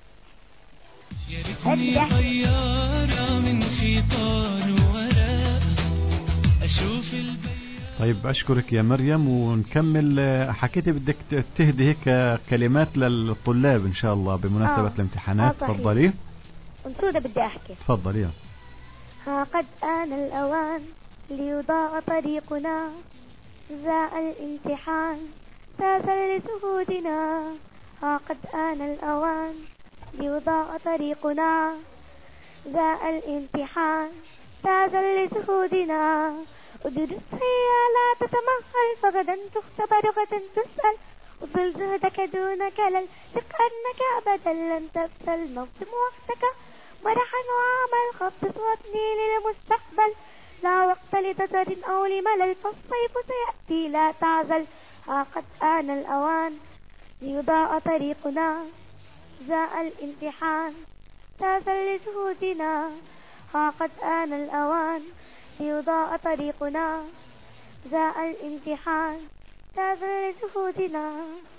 يا ريتني طيارة من خيطان ولا أشوف البيت. طيب أشكرك يا مريم، ونكمل. آه، حكيتي بدك ت- تهدي هيك كلمات للطلاب إن شاء الله بمناسبة آه. الامتحانات. آه، صحيح. تفضلي. أنشودة بدي أحكي. تفضلي يا. ها قد آن الأوان ليضاء طريقنا، جاء الامتحان تاثر لشهودنا. ها قد آن الأوان ليضاء طريقنا، جاء الامتحان تاثر لشهودنا. ادرس هيا لا تتمهل، فغدا تختبر غدا تسأل. وصل جهدك دون كلل، ثق أنك أبدا لن تفشل. نظم وقتك مرحا وعمل، خطط وابني للمستقبل. لا وقت لتجر أو لملل، فالصيف سيأتي لا تعزل. ها قد آن الأوان ليضاء طريقنا، جاء الامتحان تاثر لشهودنا. ها قد آن الأوان ليضاء طريقنا، جاء الامتحان تاثر لشهودنا.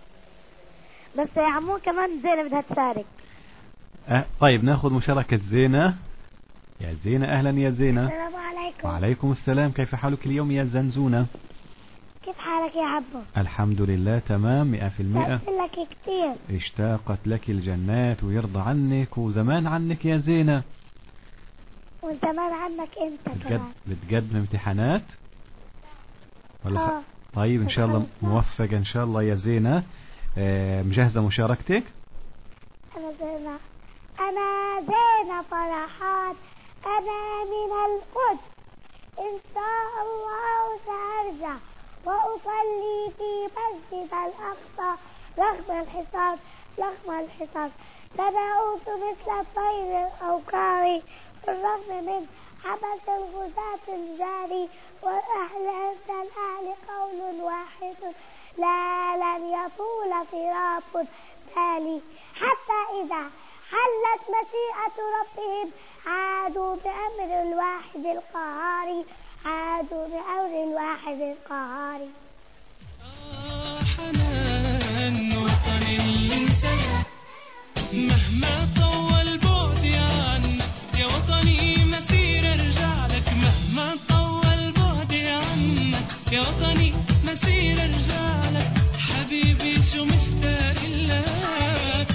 بس يا عمو كمان زينة بدها تشارك. أه طيب ناخذ مشاركة زينة. يا زينة أهلا يا زينة. السلام عليكم. وعليكم السلام. كيف حالك اليوم يا زنزونة؟ كيف حالك يا عبو؟ الحمد لله تمام مئة في المئة. اشتقت لك كتير. اشتاقت لك الجنات ويرضى عنك وزمان عنك يا زينة. وزمان عنك انت بتقد... كمان. بتقدم امتحانات ولا خ... آه. طيب ان شاء الله موفقة ان شاء الله يا زينة. آه مجهزة مشاركتك؟ انا زينة، انا زينة فرحات، انا من القدس، إن شاء الله سأرجع وأصلي في مسجد الأقصى رغم الحصار رغم الحصار سنعود مثل الطير الأوكار بالرغم من عبث الغزاة الجاري والأهل عند الأهل قول واحد لا لن يطول فراق تالي حتى إذا حلت مشيئة ربهم عادوا بأمر الواحد القهار عادوا بأمر الواحد القهار. آه حنان وطن الإنسان مهما طول بعدي عنك يا وطني مسير ارجع لك مهما طول بعدي عنك يا وطني مسير ارجع لك حبيبي شو مشتاق لك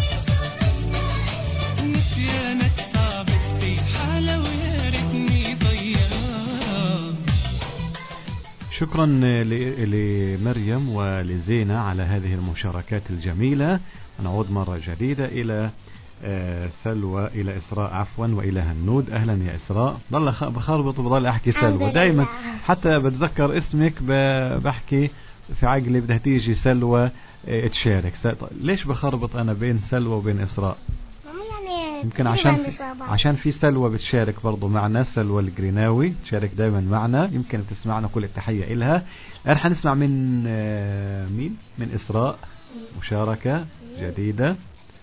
نسيانك صعبت في حالة ويا ريتني ضيعك. شكرا لمريم ولزينة على هذه المشاركات الجميلة. نعود مرة جديدة إلى سلوى إلى إسراء عفوا وإلى هنود. أهلا يا إسراء. ضل بخربط وبضل أحكي سلوى دايما حتى بتذكر اسمك بحكي في عقلي بدها تيجي سلوى تشارك. ليش بخربط أنا بين سلوى وبين إسراء؟ يمكن عشان عشان في سلوى بتشارك برضو معنا سلوى الجريناوي تشارك دايما معنا يمكن تسمعنا كل التحية إلها. الآن حنسمع من مين؟ من إسراء مشاركة جديدة.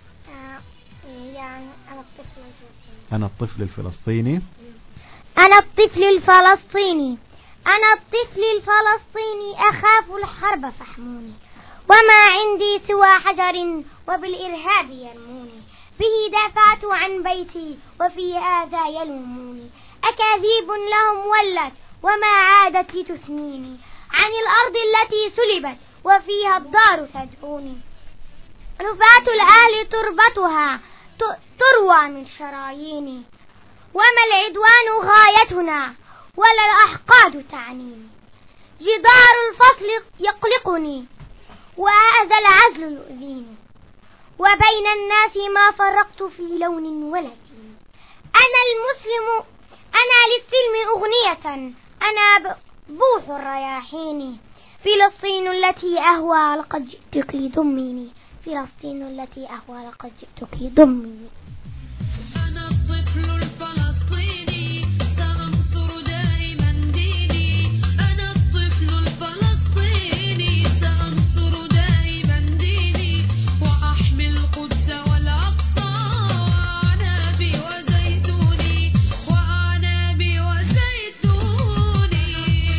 يعني أنا الطفل الفلسطيني أنا الطفل الفلسطيني أنا الطفل الفلسطيني أنا الطفل الفلسطيني أخاف الحرب فاحموني وما عندي سوى حجر وبالإرهاب يرموني به دافعت عن بيتي وفي هذا يلوموني أكاذيب لهم ولت وما عادت لتثنيني عن الأرض التي سلبت وفيها الدار تدعوني رفعت الأهل تربتها تروى من شراييني وما العدوان غايتنا ولا الأحقاد تعنيني جدار الفصل يقلقني وهذا العزل يؤذيني وبين الناس ما فرقت في لون ولا دين أنا المسلم أنا للسلم أغنية أنا بوح الرياحين فلسطين التي أهوى لقد جئتك ضميني فلسطين التي أهوى لقد جئتك ضميني. أنا الطفل الفلسطيني سأنصر دائما ديني أنا الطفل الفلسطيني سأنصر دائما ديني وأحمي القدس والأقصى وأعنابي وزيتوني وأعنابي وزيتوني.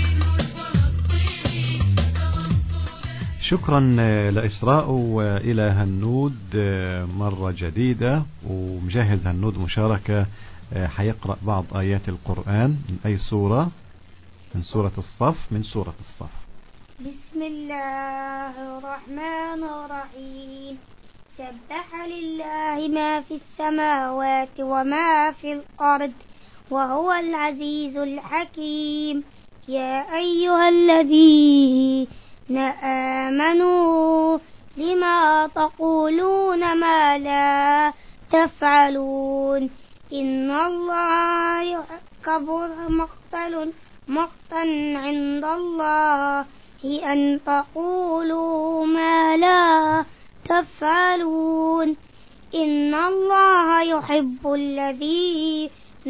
شكرا لإسراء وإلى هنود مرة جديدة. ومجهز هنود مشاركة حيقرأ بعض آيات القرآن من أي سورة؟ من سورة الصف من سورة الصف. بسم الله الرحمن الرحيم سبح لله ما في السماوات وما في الأرض وهو العزيز الحكيم. يا أيها الذين آمنوا لما تقولون ما لا تفعلون إن الله كبر مقتل مقتا عند الله أن تقولوا ما لا تفعلون إن الله يحب الذين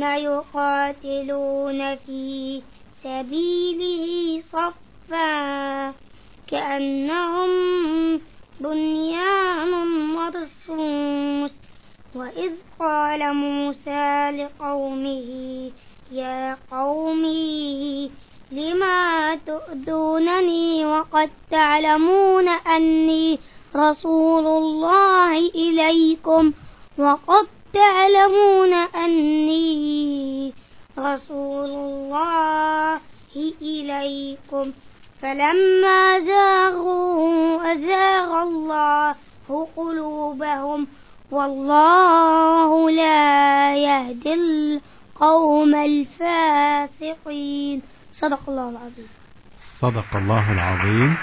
يقاتلون في سبيله صفا كأنهم بنيان مرصوص. وإذ قال موسى لقومه يا قومي لما تؤذونني وقد تعلمون أني رسول الله إليكم وقد تعلمون أني رسول الله إليكم فلما زاغوا أزاغ الله قلوبهم والله لا يهدي القوم الفاسقين. صدق الله العظيم. صدق الله العظيم.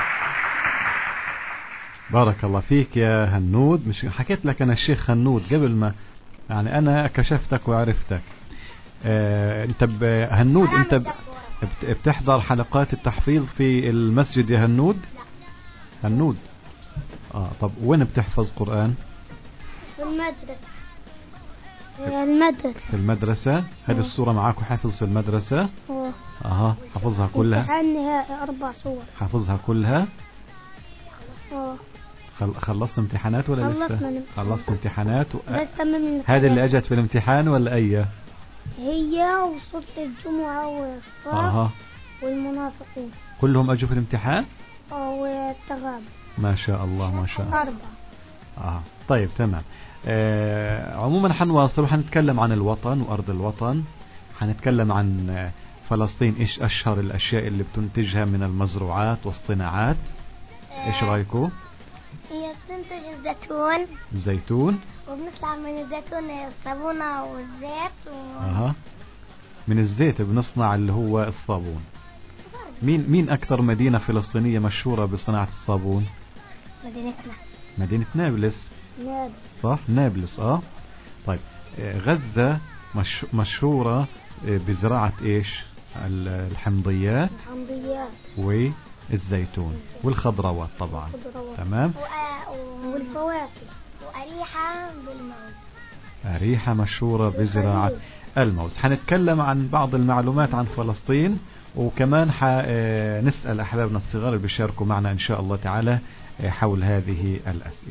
بارك الله فيك يا هنود. مش حكيت لك أنا الشيخ هنود قبل ما يعني أنا كشفتك وعرفتك. آه انت هنود انت ب... بت- بتحضر حلقات التحفيظ في المسجد يا هنود؟ هنود. اه طب وين بتحفظ قرآن؟ في المدرسة. في المدرسة. في المدرسة. هذه السورة معاكم حافظ في المدرسة؟ اه. اها حافظها كلها؟ امتحان نهائي أربع صور. حافظها كلها؟ اه. خل... خلصت امتحانات ولا خلصنا لسه؟ الامتحانات. خلصت امتحانات و... بس تمام. هذه اللي اجت في الامتحان ولا اي؟ هي وصورة الجمعة والصلاة اها والمنافقين. كلهم اجوا في الامتحان؟ اه والتغابن. ما شاء الله ما شاء الله. أربعة. اه طيب تمام. آه عموما حنواصل وحنتكلم عن الوطن وارض الوطن. حنتكلم عن آه، فلسطين. ايش اشهر الاشياء اللي بتنتجها من المزروعات والصناعات؟ ايش رايكم؟ هي بتنتج الزيتون الزيتون. وبنطلع من الزيتون الصابونة والزيت و... اها من الزيت بنصنع اللي هو الصابون. مين مين اكثر مدينة فلسطينية مشهورة بصناعة الصابون؟ مدينتنا مدينة نابلس. نابلس. صح نابلس. اه طيب آه، غزة مش مشهورة آه، بزراعة ايش؟ ال- الحمضيات حمضيات والزيتون والخضروات طبعا. خضروات. تمام. وآ- والفواكه وأريحة بالموز. أريحة مشهورة بزراعة الموز. حنتكلم عن بعض المعلومات عن فلسطين وكمان نسأل أحبابنا الصغار اللي بيشاركوا معنا إن شاء الله تعالى آه، حول هذه الأسئلة.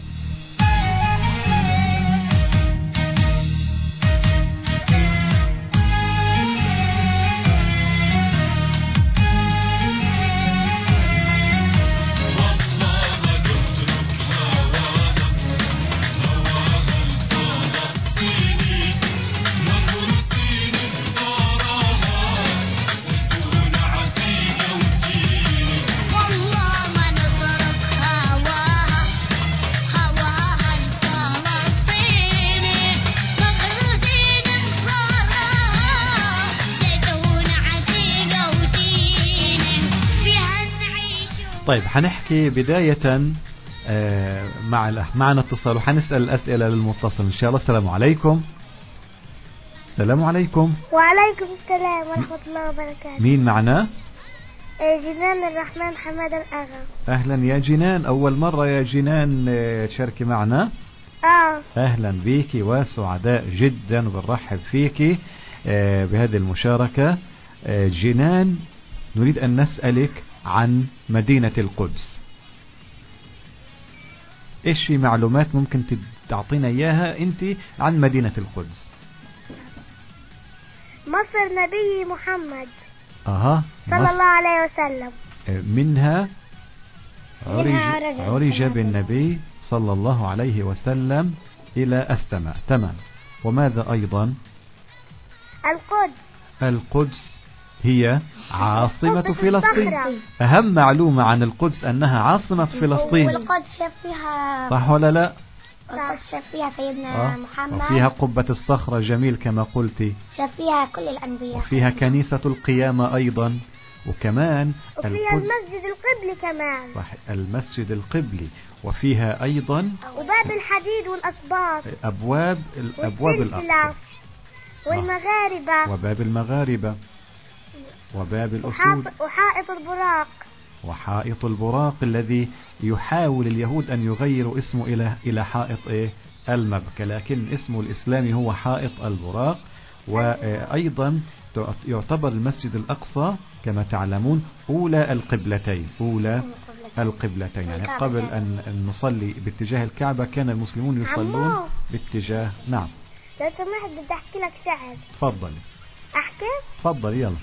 والله ما نترك هواها هواها الفلسطيني مقصودين بصراها زيتون عتيقة وديني فيها نعيش. طيب حنحكي بداية آه، مع الأخ- معنا اتصال وحنسأل الأسئلة للمتصل إن شاء الله. السلام عليكم. السلام عليكم. وعليكم السلام ورحمة الله وبركاته. مين معنا؟ آه، جنان الرحمن حماد الأغا. أهلا يا جنان. أول مرة يا جنان آه، تشاركي معنا. اه. أهلا بيكي وسعداء جدا وبنرحب فيكي آه، بهذه المشاركة. آه، جنان نريد أن نسألك عن مدينة القدس. إيش في معلومات ممكن تعطينا إياها أنت عن مدينة القدس؟ مصر نبي محمد أها صلى مصر. الله عليه وسلم. آه، منها عرج, منها عرج عرج السماء. بالنبي صلى الله عليه وسلم إلى السماء. تمام. وماذا أيضا؟ القدس. القدس هي عاصمة قدس فلسطين. الصخرة. أهم معلومة عن القدس أنها عاصمة فلسطين. والقدس شاف فيها صح ولا لا؟ القدس شاف فيها سيدنا آه. محمد. وفيها قبة الصخرة جميل كما قلتي. شاف فيها كل الأنبياء. وفيها كنيسة القيامة أيضا. وكمان وفيها القدس المسجد القبلي كمان. صح المسجد القبلي. وفيها أيضا وباب الحديد والأسباط. أبواب الأبواب والسلسلة الأقصى. والمغاربة. وباب المغاربة. وباب الأسود. وحاف- وحائط البراق. وحائط البراق الذي يحاول اليهود أن يغيروا اسمه إلى إلى حائط إيه؟ المبكى، لكن اسمه الإسلامي هو حائط البراق. وأيضا يعتبر المسجد الأقصى كما تعلمون أولى القبلتين. أولى القبلتين يعني قبل أن أن نصلي باتجاه الكعبة كان المسلمون يصلون عمو. باتجاه. نعم لو سمحت بدي أحكي لك شعر. تفضلي. أحكي؟ تفضلي يلا.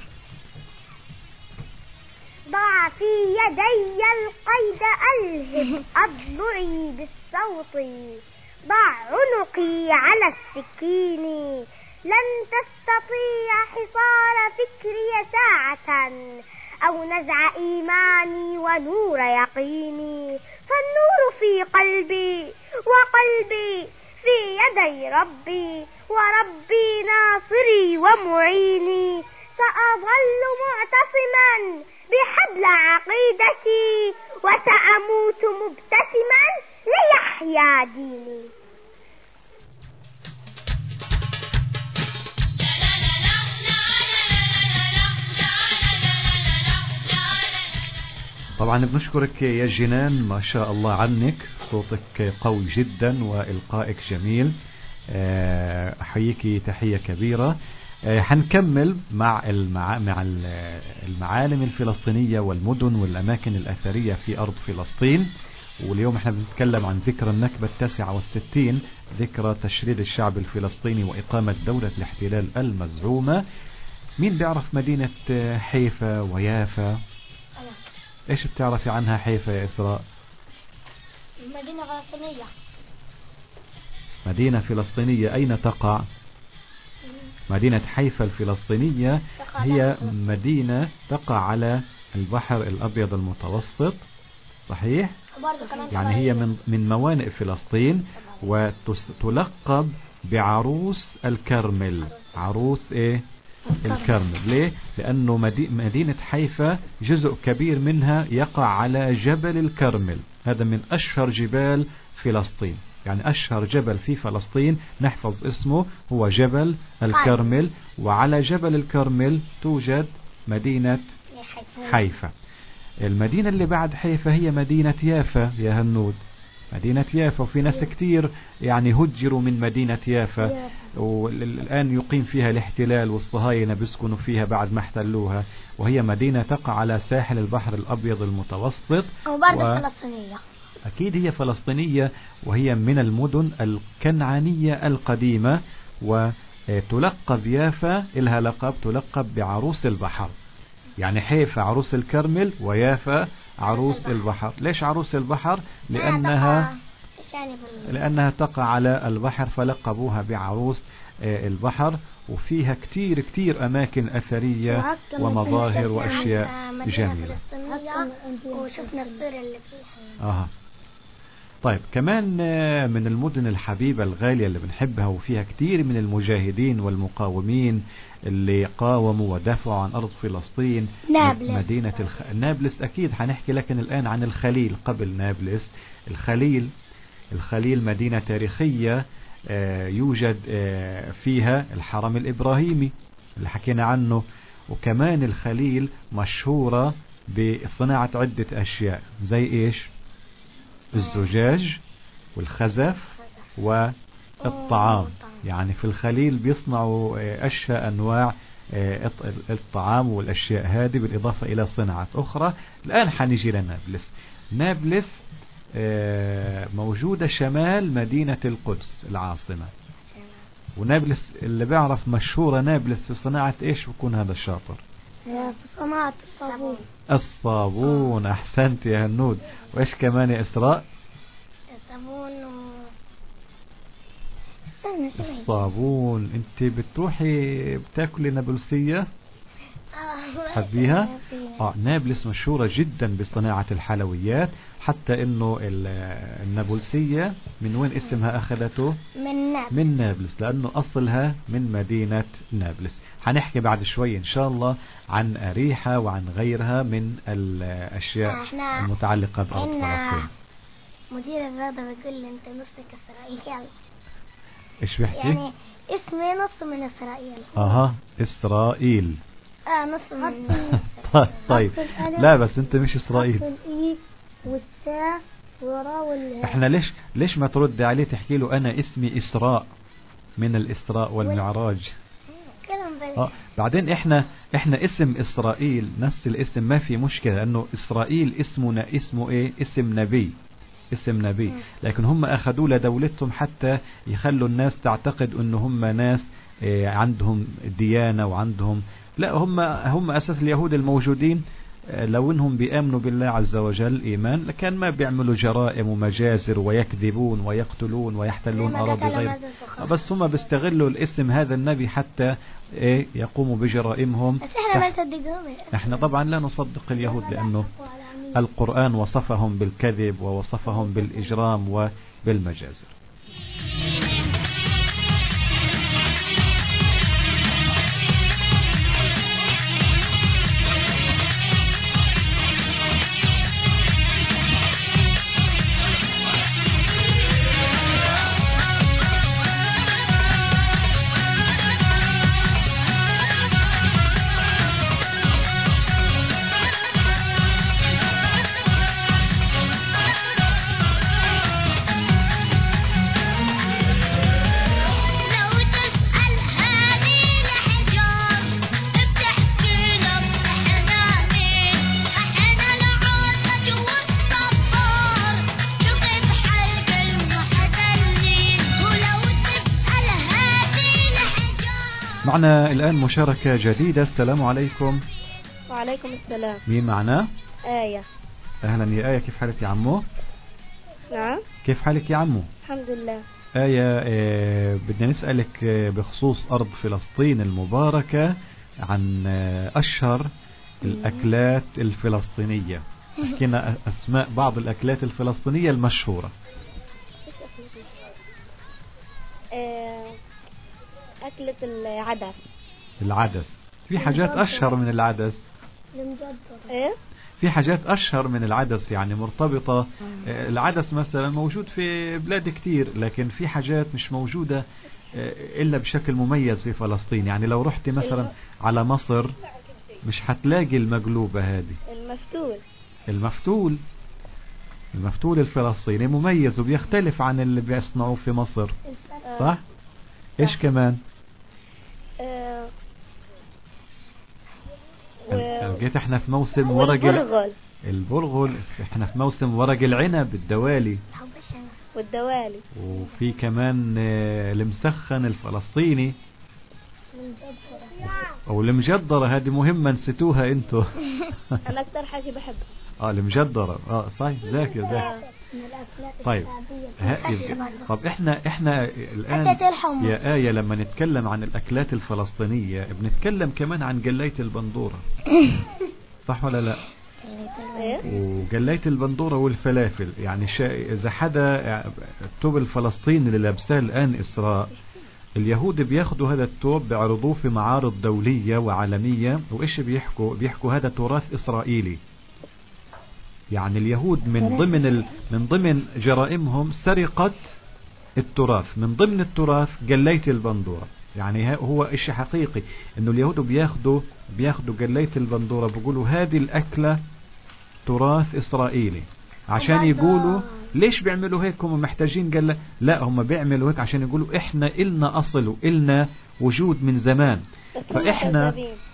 ضع في يدي القيد ألهب أضلعي بالصوت. ضع عنقي على السكين لن تستطيع حصار فكري ساعة أو نزع إيماني ونور يقيني. فالنور في قلبي وقلبي في يدي ربي وربي ناصري ومعيني. سأظل معتصما بحبل عقيدتي وسأموت مبتسما ليحيا ديني. لا لا لا لا لا لا لا لا طبعا بنشكرك يا جنان، ما شاء الله عنك، صوتك قوي جدا وإلقائك جميل. أحييك تحية كبيرة. حنكمل مع المع... مع المعالم الفلسطينية والمدن والأماكن الأثرية في أرض فلسطين. واليوم احنا بنتكلم عن ذكرى النكبة التاسعة والستين، ذكرى تشريد الشعب الفلسطيني وإقامة دولة الاحتلال المزعومة. مين بيعرف مدينة حيفا ويافا؟ ايش بتعرفي عنها حيفا يا إسراء؟ مدينة فلسطينية. مدينة فلسطينية. أين تقع؟ مدينة حيفا الفلسطينية هي مدينة تقع على البحر الأبيض المتوسط، صحيح؟ يعني هي من من موانئ فلسطين، وتلقب بعروس الكرمل. عروس ايه؟ الكرمل. ليه؟ لأنه مدينة حيفا جزء كبير منها يقع على جبل الكرمل، هذا من أشهر جبال فلسطين. يعني أشهر جبل في فلسطين نحفظ اسمه هو جبل الكرمل، وعلى جبل الكرمل توجد مدينة حيفا. المدينة اللي بعد حيفا هي مدينة يافا يا هنود، مدينة يافا. وفي ناس كتير يعني هجروا من مدينة يافا، والآن يقيم فيها الاحتلال والصهاينة بيسكنوا فيها بعد ما احتلوها. وهي مدينة تقع على ساحل البحر الأبيض المتوسط، وبرضه و... فلسطينية. أكيد هي فلسطينية، وهي من المدن الكنعانية القديمة. وتلقب يافا، إلها لقب تلقب بعروس البحر. يعني حيفا عروس الكرمل، ويافا عروس البحر. ليش عروس البحر؟ لأنها لأنها تقع على البحر، فلقبوها بعروس البحر. وفيها كتير كتير أماكن أثرية ومظاهر وأشياء جميلة. وشفنا الصورة اللي فيها. آه. طيب كمان من المدن الحبيبة الغالية اللي بنحبها، وفيها كتير من المجاهدين والمقاومين اللي قاوموا ودافعوا عن أرض فلسطين، نابلس. مدينة الخ... نابلس أكيد حنحكي، لكن الآن عن الخليل قبل نابلس. الخليل الخليل مدينة تاريخية يوجد فيها الحرم الإبراهيمي اللي حكينا عنه. وكمان الخليل مشهورة بصناعة عدة أشياء، زي إيش؟ الزجاج والخزف والطعام. يعني في الخليل بيصنعوا أشياء أنواع الطعام والأشياء هذه، بالإضافة إلى صناعات أخرى. الآن حنيجي لنابلس. نابلس موجودة شمال مدينة القدس العاصمة. ونابلس اللي بيعرف مشهورة نابلس في صناعة إيش بكون هذا الشاطر؟ في صناعة الصابون. الصابون. أحسنت يا هنود. وإيش كمان يا إسراء؟ الصابون و... الصابون. انت بتروحي بتاكلي نابلسية؟ حبيها؟ آه نابلس مشهورة جدا بصناعة الحلويات، حتى انه النابلسية من وين اسمها اخذته؟ من نابلس. من نابلس، لانه اصلها من مدينة نابلس. هنحكي بعد شوي ان شاء الله عن اريحة وعن غيرها من الاشياء المتعلقة بأرض فلسطين. مدير الرياضة بيقول لي انت نصك اسرائيلي. ايش بيحكي؟ يعني اسمي نص من اسرائيل. اها اسرائيل. اه نص من طيب لا بس انت مش اسرائيل. والساء ورا وال احنا ليش ليش ما ترد عليه تحكي له انا اسمي اسراء من الاسراء والمعراج. اه بعدين احنا احنا اسم اسرائيل نفس الاسم ما في مشكلة، لانه اسرائيل اسمنا اسمه ايه؟ اسم نبي، اسم نبي. لكن هم اخذوا لدولتهم حتى يخلوا الناس تعتقد انه هم ناس اه عندهم ديانة وعندهم، لا هم هم اساس اليهود الموجودين لو انهم بيامنوا بالله عز وجل ايمان لكان ما بيعملوا جرائم ومجازر ويكذبون ويقتلون ويحتلون اراضي غير، بس هم بيستغلوا الاسم هذا النبي حتى ايه يقوموا بجرائمهم. بس احنا ما نصدقهم. احنا طبعا لا نصدق اليهود، لانه القرآن وصفهم بالكذب ووصفهم بالاجرام وبالمجازر. معنا الآن مشاركة جديدة. السلام عليكم. وعليكم السلام. مين معنا؟ آية. أهلا يا آية، كيف حالك يا عمو؟ نعم. كيف حالك يا عمو؟ الحمد لله. آية، آه بدنا نسألك آه بخصوص أرض فلسطين المباركة عن آه أشهر الأكلات الفلسطينية. حكينا أسماء بعض الأكلات الفلسطينية المشهورة. أكلة العدس. العدس، في حاجات أشهر من العدس. إيه؟ في حاجات أشهر من العدس، يعني مرتبطة. العدس مثلا موجود في بلاد كتير، لكن في حاجات مش موجودة إلا بشكل مميز في فلسطين. يعني لو رحت مثلا على مصر مش هتلاقي المقلوبة هذه. المفتول. المفتول المفتول الفلسطيني مميز وبيختلف عن اللي بيصنعوه في مصر، صح؟ إيش كمان؟ أه لقيت احنا في موسم ورق البرغل. البرغل، احنا في موسم ورق العنب، الدوالي والدوالي، وفي كمان المسخن الفلسطيني او المجدرة. هذه مهمة نسيتوها انتو. انا اكتر حاجة بحبها اه المجدرة. اه صحيح، ذاكر ذاكر. طيب طب احنا احنا الان يا آية لما نتكلم عن الاكلات الفلسطينية بنتكلم كمان عن جلاية البندورة، صح ولا لا؟ وجلاية البندورة والفلافل. يعني شا... اذا حدا التوب الفلسطيني اللي لابساه الان اسراء، اليهود بياخدوا هذا التوب بيعرضوه في معارض دولية وعالمية، وايش بيحكوا بيحكوا هذا تراث اسرائيلي. يعني اليهود من ضمن ال... من ضمن جرائمهم سرقة التراث. من ضمن التراث جلاية البندورة. يعني هو إشي حقيقي إنه اليهود بياخدوا بياخدوا جلاية البندورة، بيقولوا هذه الأكلة تراث إسرائيلي، عشان يقولوا ليش بيعملوا هيك؟ هم محتاجين جلاية؟ لا، هم بيعملوا هيك عشان يقولوا إحنا إلنا أصل وإلنا وجود من زمان. فإحنا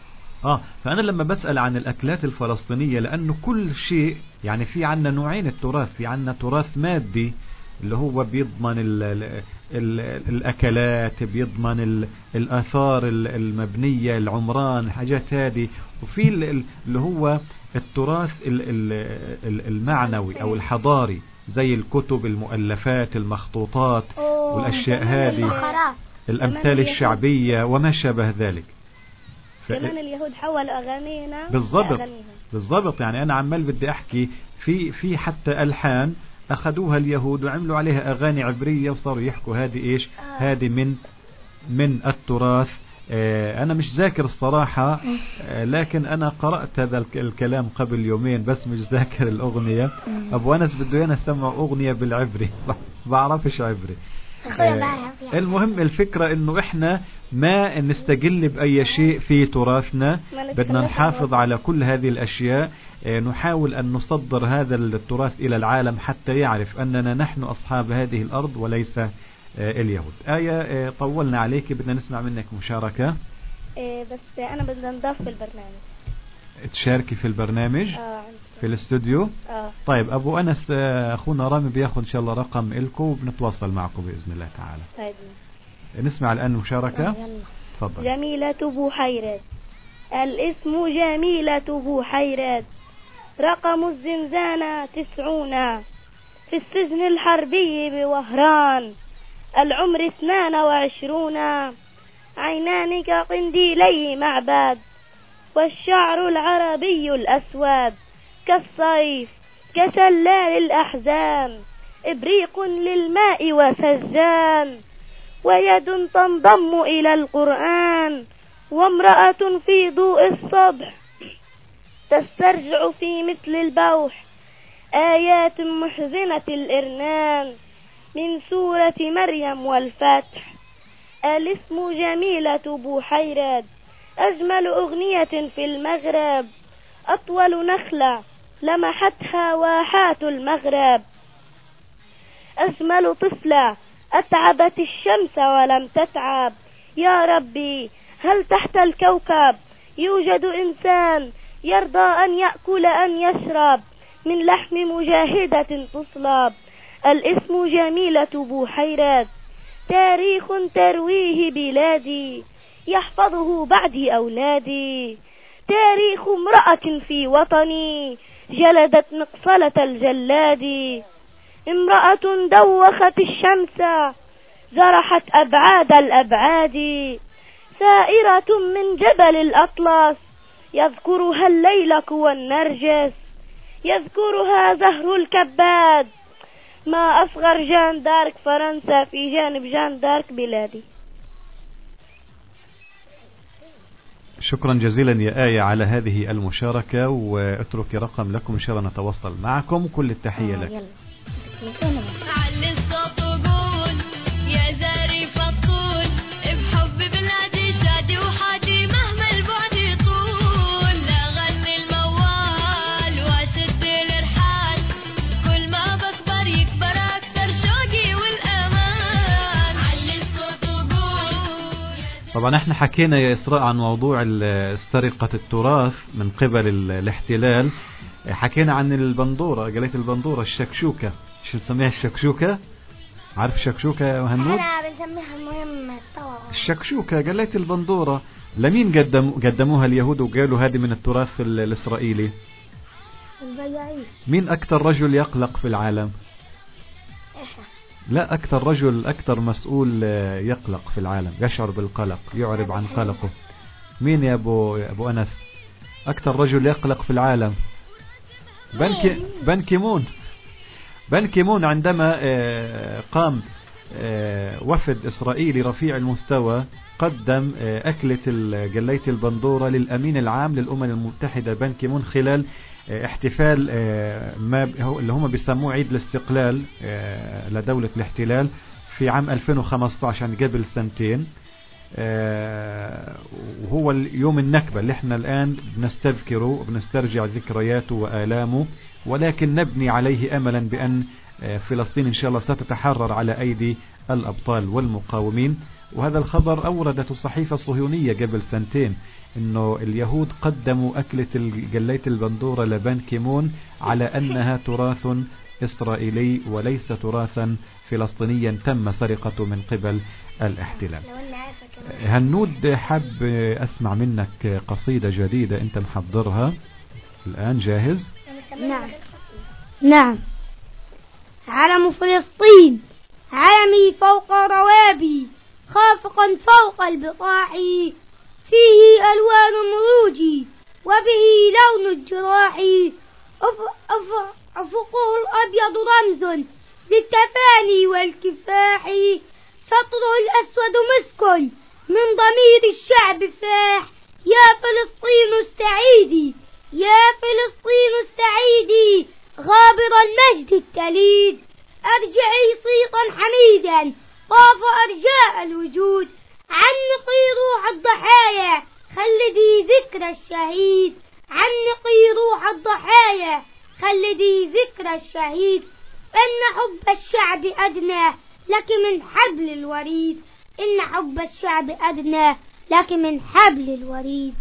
آه فأنا لما بسأل عن الأكلات الفلسطينية، لأنه كل شيء يعني في عنا نوعين التراث. في عنا تراث مادي اللي هو بيضمن ال ال ال الأكلات، بيضمن ال الآثار المبنية، العمران، الحاجات هذه. وفي اللي هو التراث ال ال المعنوي أو الحضاري، زي الكتب، المؤلفات، المخطوطات والأشياء هذه، الأمثال الشعبية وما شابه ذلك. كمان اليهود حولوا أغانينا بالضبط بالضبط. يعني أنا عمال بدي أحكي في في حتى ألحان أخذوها اليهود وعملوا عليها أغاني عبرية وصاروا يحكوا هذه إيش. آه. هذه من من التراث. آه أنا مش ذاكر الصراحة، آه لكن أنا قرأت هذا الكلام قبل يومين، بس مش ذاكر الأغنية. أبو أنس بده أنا أسمع أغنية بالعبري، بعرفش عبري. آه المهم الفكرة إنه إحنا ما نستقل بأي شيء في تراثنا، بدنا نحافظ على كل هذه الأشياء. آه نحاول أن نصدر هذا التراث إلى العالم حتى يعرف أننا نحن أصحاب هذه الأرض وليس آه اليهود. آية، آه طولنا عليك، بدنا نسمع منك مشاركة. إيه بس أنا بدي انضاف في البرنامج. تشاركي في البرنامج؟ آه. في الاستوديو؟ آه. طيب أبو أنس، أخونا رامي بياخذ إن شاء الله رقم إلكم وبنتواصل معكم بإذن الله تعالى. طيب نسمع الآن مشاركة. تفضل. جميلة بوحيرات. الاسم جميلة بوحيرات، رقم الزنزانة تسعون، في السجن الحربي بوهران، العمر اثنان وعشرون، عينان كقنديلي معبد، والشعر العربي الأسود، كالصيف كشلال الأحزان، إبريق للماء وسجان، ويد تنضم إلى القرآن، وامرأة في ضوء الصبح تسترجع في مثل البوح، آيات محزنة الإرنان من سورة مريم والفتح. الاسم جميلة بوحيرات، أجمل أغنية في المغرب، أطول نخلة لمحتها واحات المغرب، أجمل طفلة أتعبت الشمس ولم تتعب. يا ربي، هل تحت الكوكب يوجد إنسان يرضى أن يأكل أن يشرب من لحم مجاهدة تصلب؟ الاسم جميلة بوحيرات، تاريخ ترويه بلادي، يحفظه بعدي أولادي. تاريخ امرأة في وطني جلدت مقصلة الجلاد. امرأة دوخت الشمس زرحت أبعاد الأبعاد. سائرة من جبل الأطلس يذكرها الليلك والنرجس. يذكرها زهر الكباد. ما أصغر جان دارك فرنسا في جانب جان دارك بلادي. شكرا جزيلا يا آية على هذه المشاركة، واترك رقم لكم إن شاء الله نتواصل معكم. كل التحية لك. علي الصوت وقول يا زارف الطول بحب بلادي شادي وحادي مهما البعد يطول. أغني الموال واشد الرحال كل ما بكبر يكبر أكثر شوقي والأمان. علي الصوت وقول. طبعا احنا حكينا يا إسراء عن موضوع سرقة التراث من قبل الاحتلال. حكينا عن البندورة، قالت البندورة الشكشوكة. شو نسميها الشكشوكة؟ عارف الشكشوكة يا هنود؟ احنا بنسميها المهم الطوى. الشكشوكة قالت البندورة لمين قدم قدموها اليهود وقالوا هذه من التراث الإسرائيلي؟ البياعين. مين أكثر رجل يقلق في العالم؟ احنا. لا، أكثر رجل أكثر مسؤول يقلق في العالم، يشعر بالقلق، يعرب عن قلقه. مين يا أبو يا أبو أنس؟ أكثر رجل يقلق في العالم بن بن كيمون. بن كيمون عندما قام وفد إسرائيلي رفيع المستوى قدم أكلة جلية البندورة للأمين العام للأمم المتحدة بن كيمون خلال احتفال ما اللي هم بيسموه عيد الاستقلال لدولة الاحتلال في عام ألفين وخمسة عشر، يعني قبل سنتين. وهو يوم النكبة اللي احنا الآن بنستذكره وبنسترجع ذكرياته وآلامه، ولكن نبني عليه أملا بأن فلسطين إن شاء الله ستتحرر على أيدي الأبطال والمقاومين. وهذا الخبر أوردته الصحيفة الصهيونية قبل سنتين، إنه اليهود قدموا أكلة جلية البندورة لبان كيمون على أنها تراث إسرائيلي وليس تراثا فلسطينيا تم سرقته من قبل الاحتلال. هنود، حاب أسمع منك قصيدة جديدة أنت محضرها الآن، جاهز؟ نعم نعم. علم فلسطين علمي فوق روابي خافقا فوق البطاح، فيه ألوان مروجي وبه لون الجراح. أفقه الأبيض رمز للتفاني والكفاح، شطره الأسود مسك من ضمير الشعب فاح. يا فلسطين استعيدي يا فلسطين استعيدي غابر المجد التليد. أرجعي صيقا حميدا طاف أرجاء الوجود، عنقي روح الضحايا خلدي ذكرى الشهيد. عنقي روح الضحايا خلدي ذكرى الشهيد. إن حب الشعب أدنى لك من حبل الوريد. إن حب الشعب أدنى لك من حبل الوريد.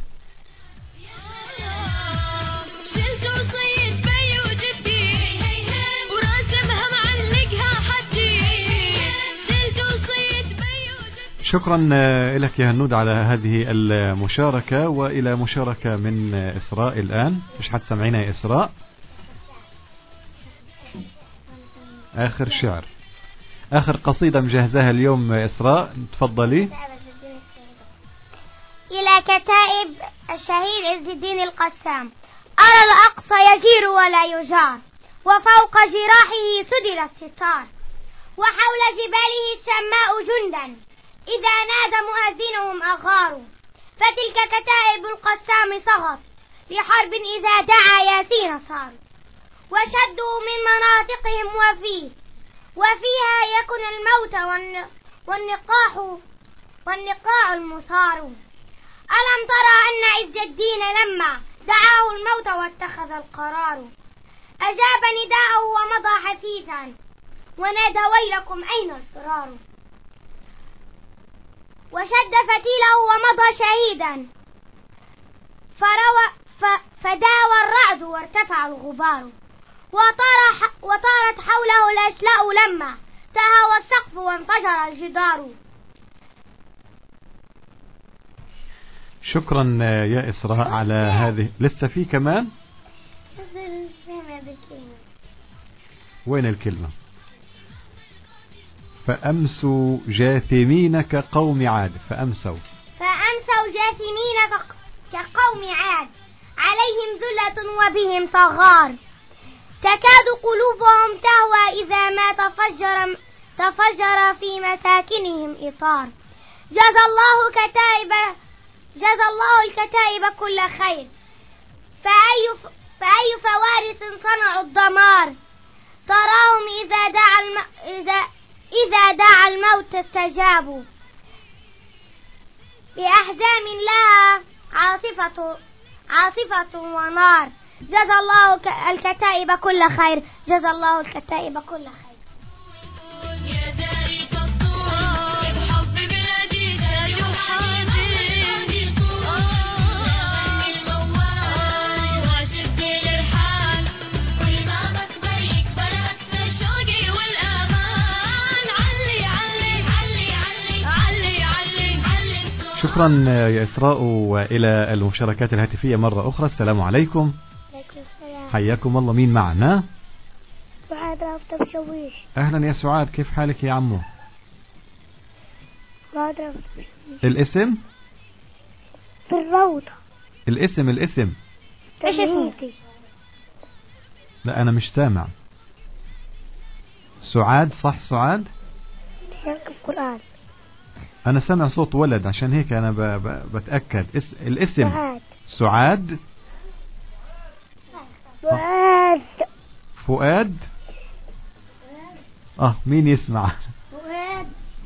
شلت وصيت بي وجدي وراسمها معلقها حدي. شلت وصيت بي وجدي. شكرا لك يا هنود على هذه المشاركة. وإلى مشاركة من إسراء الآن. مش حد سمعينا يا إسراء؟ آخر شعر، آخر قصيدة مجهزاها اليوم إسراء، تفضلي. إلى كتائب الشهيد عز الدين القسام. أرى الأقصى يجير ولا يجار، وفوق جراحه سدل الستار، وحول جباله الشماء جندا إذا نادى مؤذنهم أغاروا. فتلك كتائب القسام صغت لحرب إذا دعا ياسين صاروا. وشدوا من مناطقهم وفيه وفيها يكن الموت والنقاح والنقاء المثار. ألم ترى أن عز الدين لما دعاه الموت واتخذ القرار أجاب نداءه ومضى حثيثا ونادى ويلكم أين الفرار. وشد فتيله ومضى شهيدا فروى فداوى الرعد وارتفع الغبار. وطار وطارت حوله الأشلاء لما تهوى السقف وانفجر الجدار. شكرا يا إسراء على هذه. لسه في كمان؟ وين الكلمة؟ فأمسوا جاثمين كقوم عاد. فأمسوا فأمسوا جاثمين ك- كقوم عاد عليهم ذلة وبهم صغار تكاد قلوبهم تهوى إذا ما تفجر تفجر في مساكنهم إطار. جزى الله كتائب جزى الله الكتائب كل خير فأي ف... فأي فوارس صنعوا الدمار تراهم إذا دعا الم... إذا إذا دعا الموت استجابوا بأحزام لها عاصفة عاصفة ونار. جزى الله ك... الكتائب كل خير. جزى الله الكتائب كل خير. شكرا يا إسراء. وإلى المشاركات الهاتفية مرة أخرى. السلام عليكم. حياكم الله. مين معنا؟ سعاد رافضة بشويش. أهلا يا سعاد، كيف حالك يا عمو؟ سعاد رافضة بشويش. الاسم؟ في الروضة. الاسم الاسم ايش اسمه؟ لا أنا مش سامع. سعاد صح؟ سعاد شارك القرآن. أنا سامع صوت ولد عشان هيك أنا ب... ب... بتأكد. اس... الاسم سعاد. سعاد. فؤاد. فؤاد. آه مين يسمع؟ فؤاد.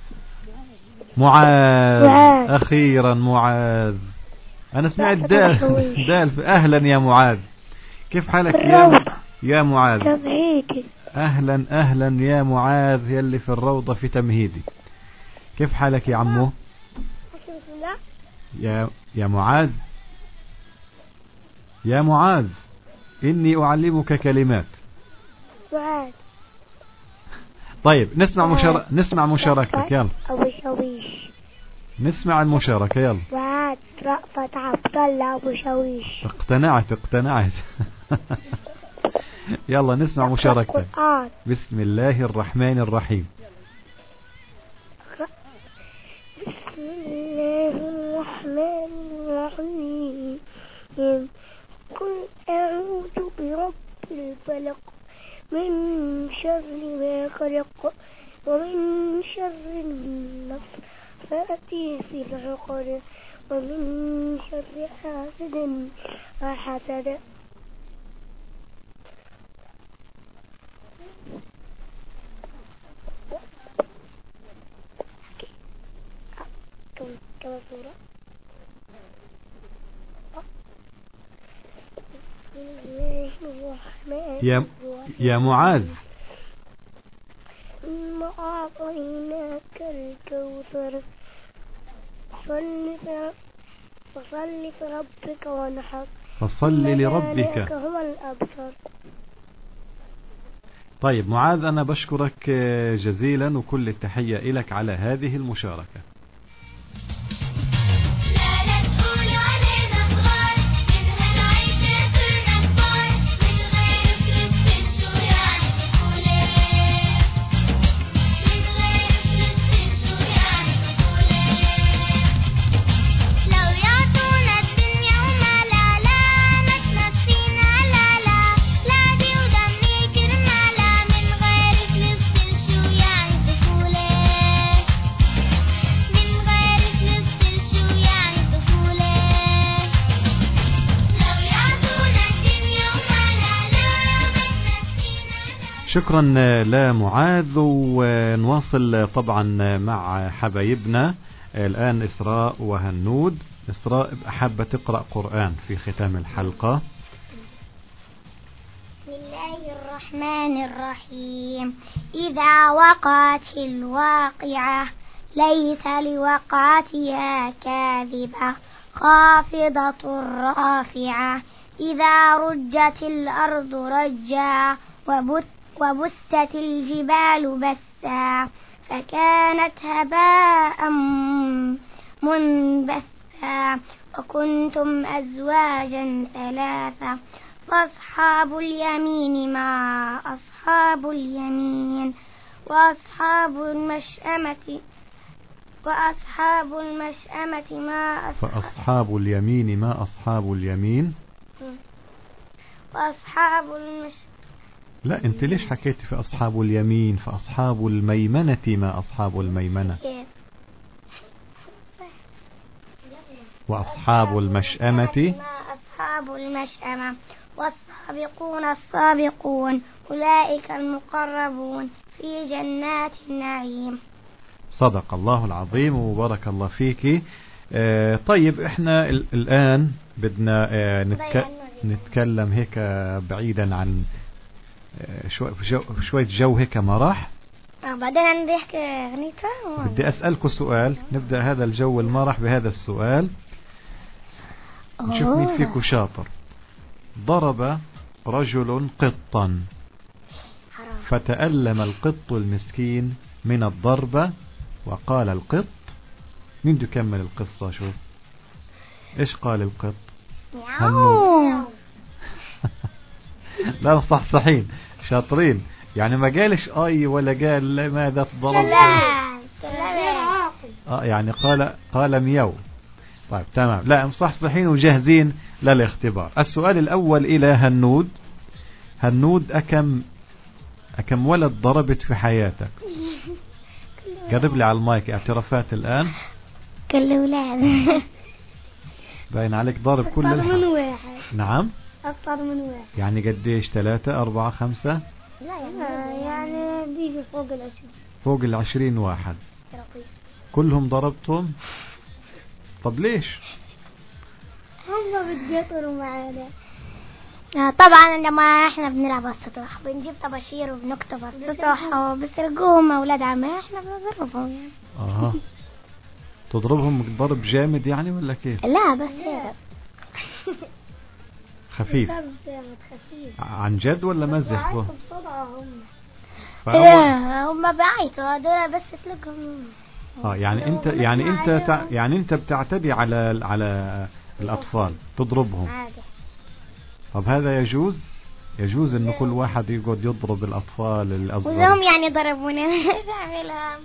معاذ. معاذ. أخيرا معاذ. أنا سمعت دال. دال. أهلا يا معاذ، كيف حالك يا يا معاذ؟ تمهيدي. أهلا أهلا يا معاذ يلي في الروضة في تمهيدي. كيف حالك يا عمو؟ يا يا معاذ يا معاذ إني أعلمك كلمات. سعاد. طيب نسمع مشار... نسمع مشاركتك يلا. أبو شويش. نسمع المشاركة يلا. سعاد رأفت عبد الله أبو شويش. اقتنعت اقتنعت. يلا نسمع مشاركتك. القرآن. بسم الله الرحمن الرحيم. بسم الله الرحمن الرحيم. قل أعوذ برب الفلق من شر ما خلق ومن شر النفاثات في العقد ومن شر حاسد إذا حسد. كم سورة؟ يا يا معاذ. إنا أعطيناك الكوثر فصل لربك وانحر. فصل لربك. هم الأبصر. طيب معاذ أنا بشكرك جزيلا وكل التحية لك على هذه المشاركة. شكرا لمعاذ. ونواصل طبعا مع حبايبنا الآن إسراء وهنود. إسراء حابة تقرأ قرآن في ختام الحلقة. بسم الله الرحمن الرحيم. إذا وقعت الواقعة ليس لوقعتها كاذبة خافضة رافعة. إذا رجت الأرض رجا وبت وبست الجبال بسا فكانت هباء منبثا إناثا وكنتم أزواجا ثلاثة وأصحاب اليمين ما أصحاب اليمين وأصحاب المشأمة وأصحاب المشأمة ما أصحاب فأصحاب اليمين ما أصحاب اليمين. وأصحاب المش لا أنت ليش حكيت في أصحاب اليمين؟ فأصحاب الميمنة ما أصحاب الميمنة. وأصحاب المشأمة ما أصحاب المشأمة والسابقون السابقون أولئك المقربون في جنات النعيم. صدق الله العظيم وبارك الله فيك. آه طيب احنا الآن بدنا آه نتك... نتكلم هيك بعيدا عن آه شو... جو... شوية جو هيك مرح. آه بعدين عندي احكي اغنيته. بدي أسألكم سؤال، نبدأ هذا الجو المرح بهذا السؤال. نشوف مين فيكم شاطر. ضرب رجل قطا فتألم القط المسكين من الضربة وقال القط. مين بده يكمل القصة؟ شوف ايش قال القط. لا مصحصحين شاطرين، يعني ما قالش اي ولا قال ماذا تضرب. اه يعني قال قال ميو. طيب تمام، لا مصحصحين وجاهزين للاختبار. السؤال الأول إلى هنود. هنود أكم أكم ولد ضربت في حياتك؟ قرب لي على المايك اعترافات الآن. كل أولاد. باين عليك ضارب كل أكثر من الحق. واحد. نعم أكثر من واحد. يعني قديش؟ ثلاثة أربعة خمسة؟ لا يعني, يعني بيجي فوق العشرين. فوق العشرين واحد. كلهم ضربتهم؟ طب ليش؟ هم بتقطروا معانا. طبعا لما احنا بنلعب على السطح بنجيب طباشير وبنكتب على السطح وبسرقوهم اولاد عمي احنا بنضربهم يعني. اها تضربهم ضرب جامد يعني ولا كيف؟ لا بس خفيف. خفيف. عن جد ولا مزح؟ هم لا هم بعيطوا هذول بس تلقهم. اه يعني انت يعني انت تع... يعني انت بتعتدي على على الاطفال تضربهم. عادي. طب هذا يجوز؟ يجوز انه كل واحد يقعد يضرب الاطفال الاصغر؟ وهم يعني ضربونا بعملها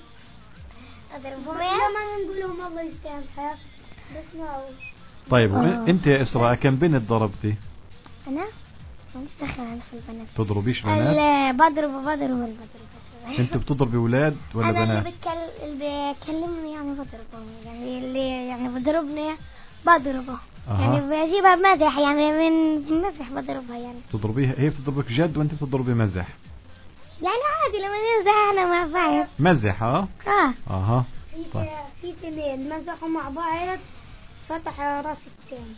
اضربهم لما نقول لهم الله يسامحك بس ما هو. طيب انت يا اسراء كم بنت ضربتي؟ انا ما دخل انا في البنات. تضربيش بنات؟ لا بضرب بضرب ولا بضرب. انت بتضربي اولاد ولا أنا بنات؟ انا اللي بكل... بكلمني يعني بضربه، يعني اللي يعني بضربني بضربه. أه. يعني بجيبها بمزح، يعني من مزح بضربها يعني. تضربيها هي بتضربك جد وانت بتضربي مزح؟ يعني عادي لما نمزح انا مع بعض. مزح اه؟ اه اها. طيب. في اثنين مزحوا مع بعض فتح راس الثاني.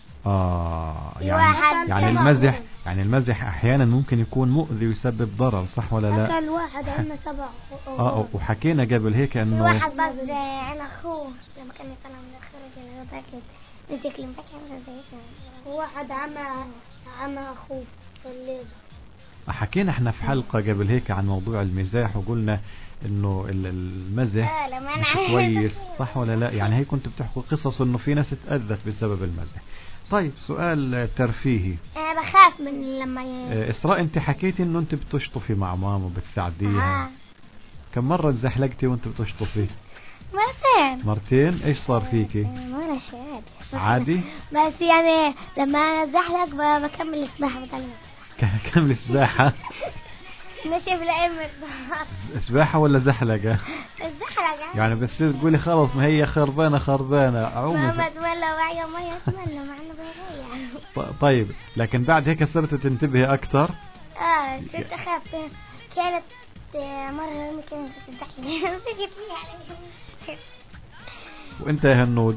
اه يعني يعني المزح يعني المزح احيانا ممكن يكون مؤذي ويسبب ضرر، صح ولا لا؟ حتى الواحد عندنا سبع. اه وحكينا قبل هيك انه واحد بس عن اخوه لما كان يطلع من الخارج انا متاكد مسك لي متاكد زي هيك. واحد عمى عمى اخوه في الليزر. حكينا احنا في حلقة قبل هيك عن موضوع المزاح وقلنا انه المزح مش كويس، صح ولا لا؟ يعني هي كنت بتحكوا قصص انه في ناس تأذت بسبب المزح. طيب سؤال ترفيهي. انا بخاف من لما ي... اسراء انت حكيتي انه انت بتشطفي مع ماما وبتساعديها. آه. كم مرة تزحلقتي وانت بتشطفي؟ مرتين. مرتين؟ ايش صار فيكي؟ ولا شيء عادي. عادي؟ بس يعني لما انا ازحلق بكمل السباحة بتعلم. كمل السباحة؟ ماشي بالأمر. سباحة ولا زحلقة؟ الزحلقة. يعني بس تقولي خلاص ما هي خربانة خربانة أعوم. ما تولى وعي مية تولى معنا بغير. طيب لكن بعد هيك صرت تنتبهي أكثر؟ آه صرت أخاف. كانت مرة ممكن تضحك فيك فيها. وأنت يا هنود؟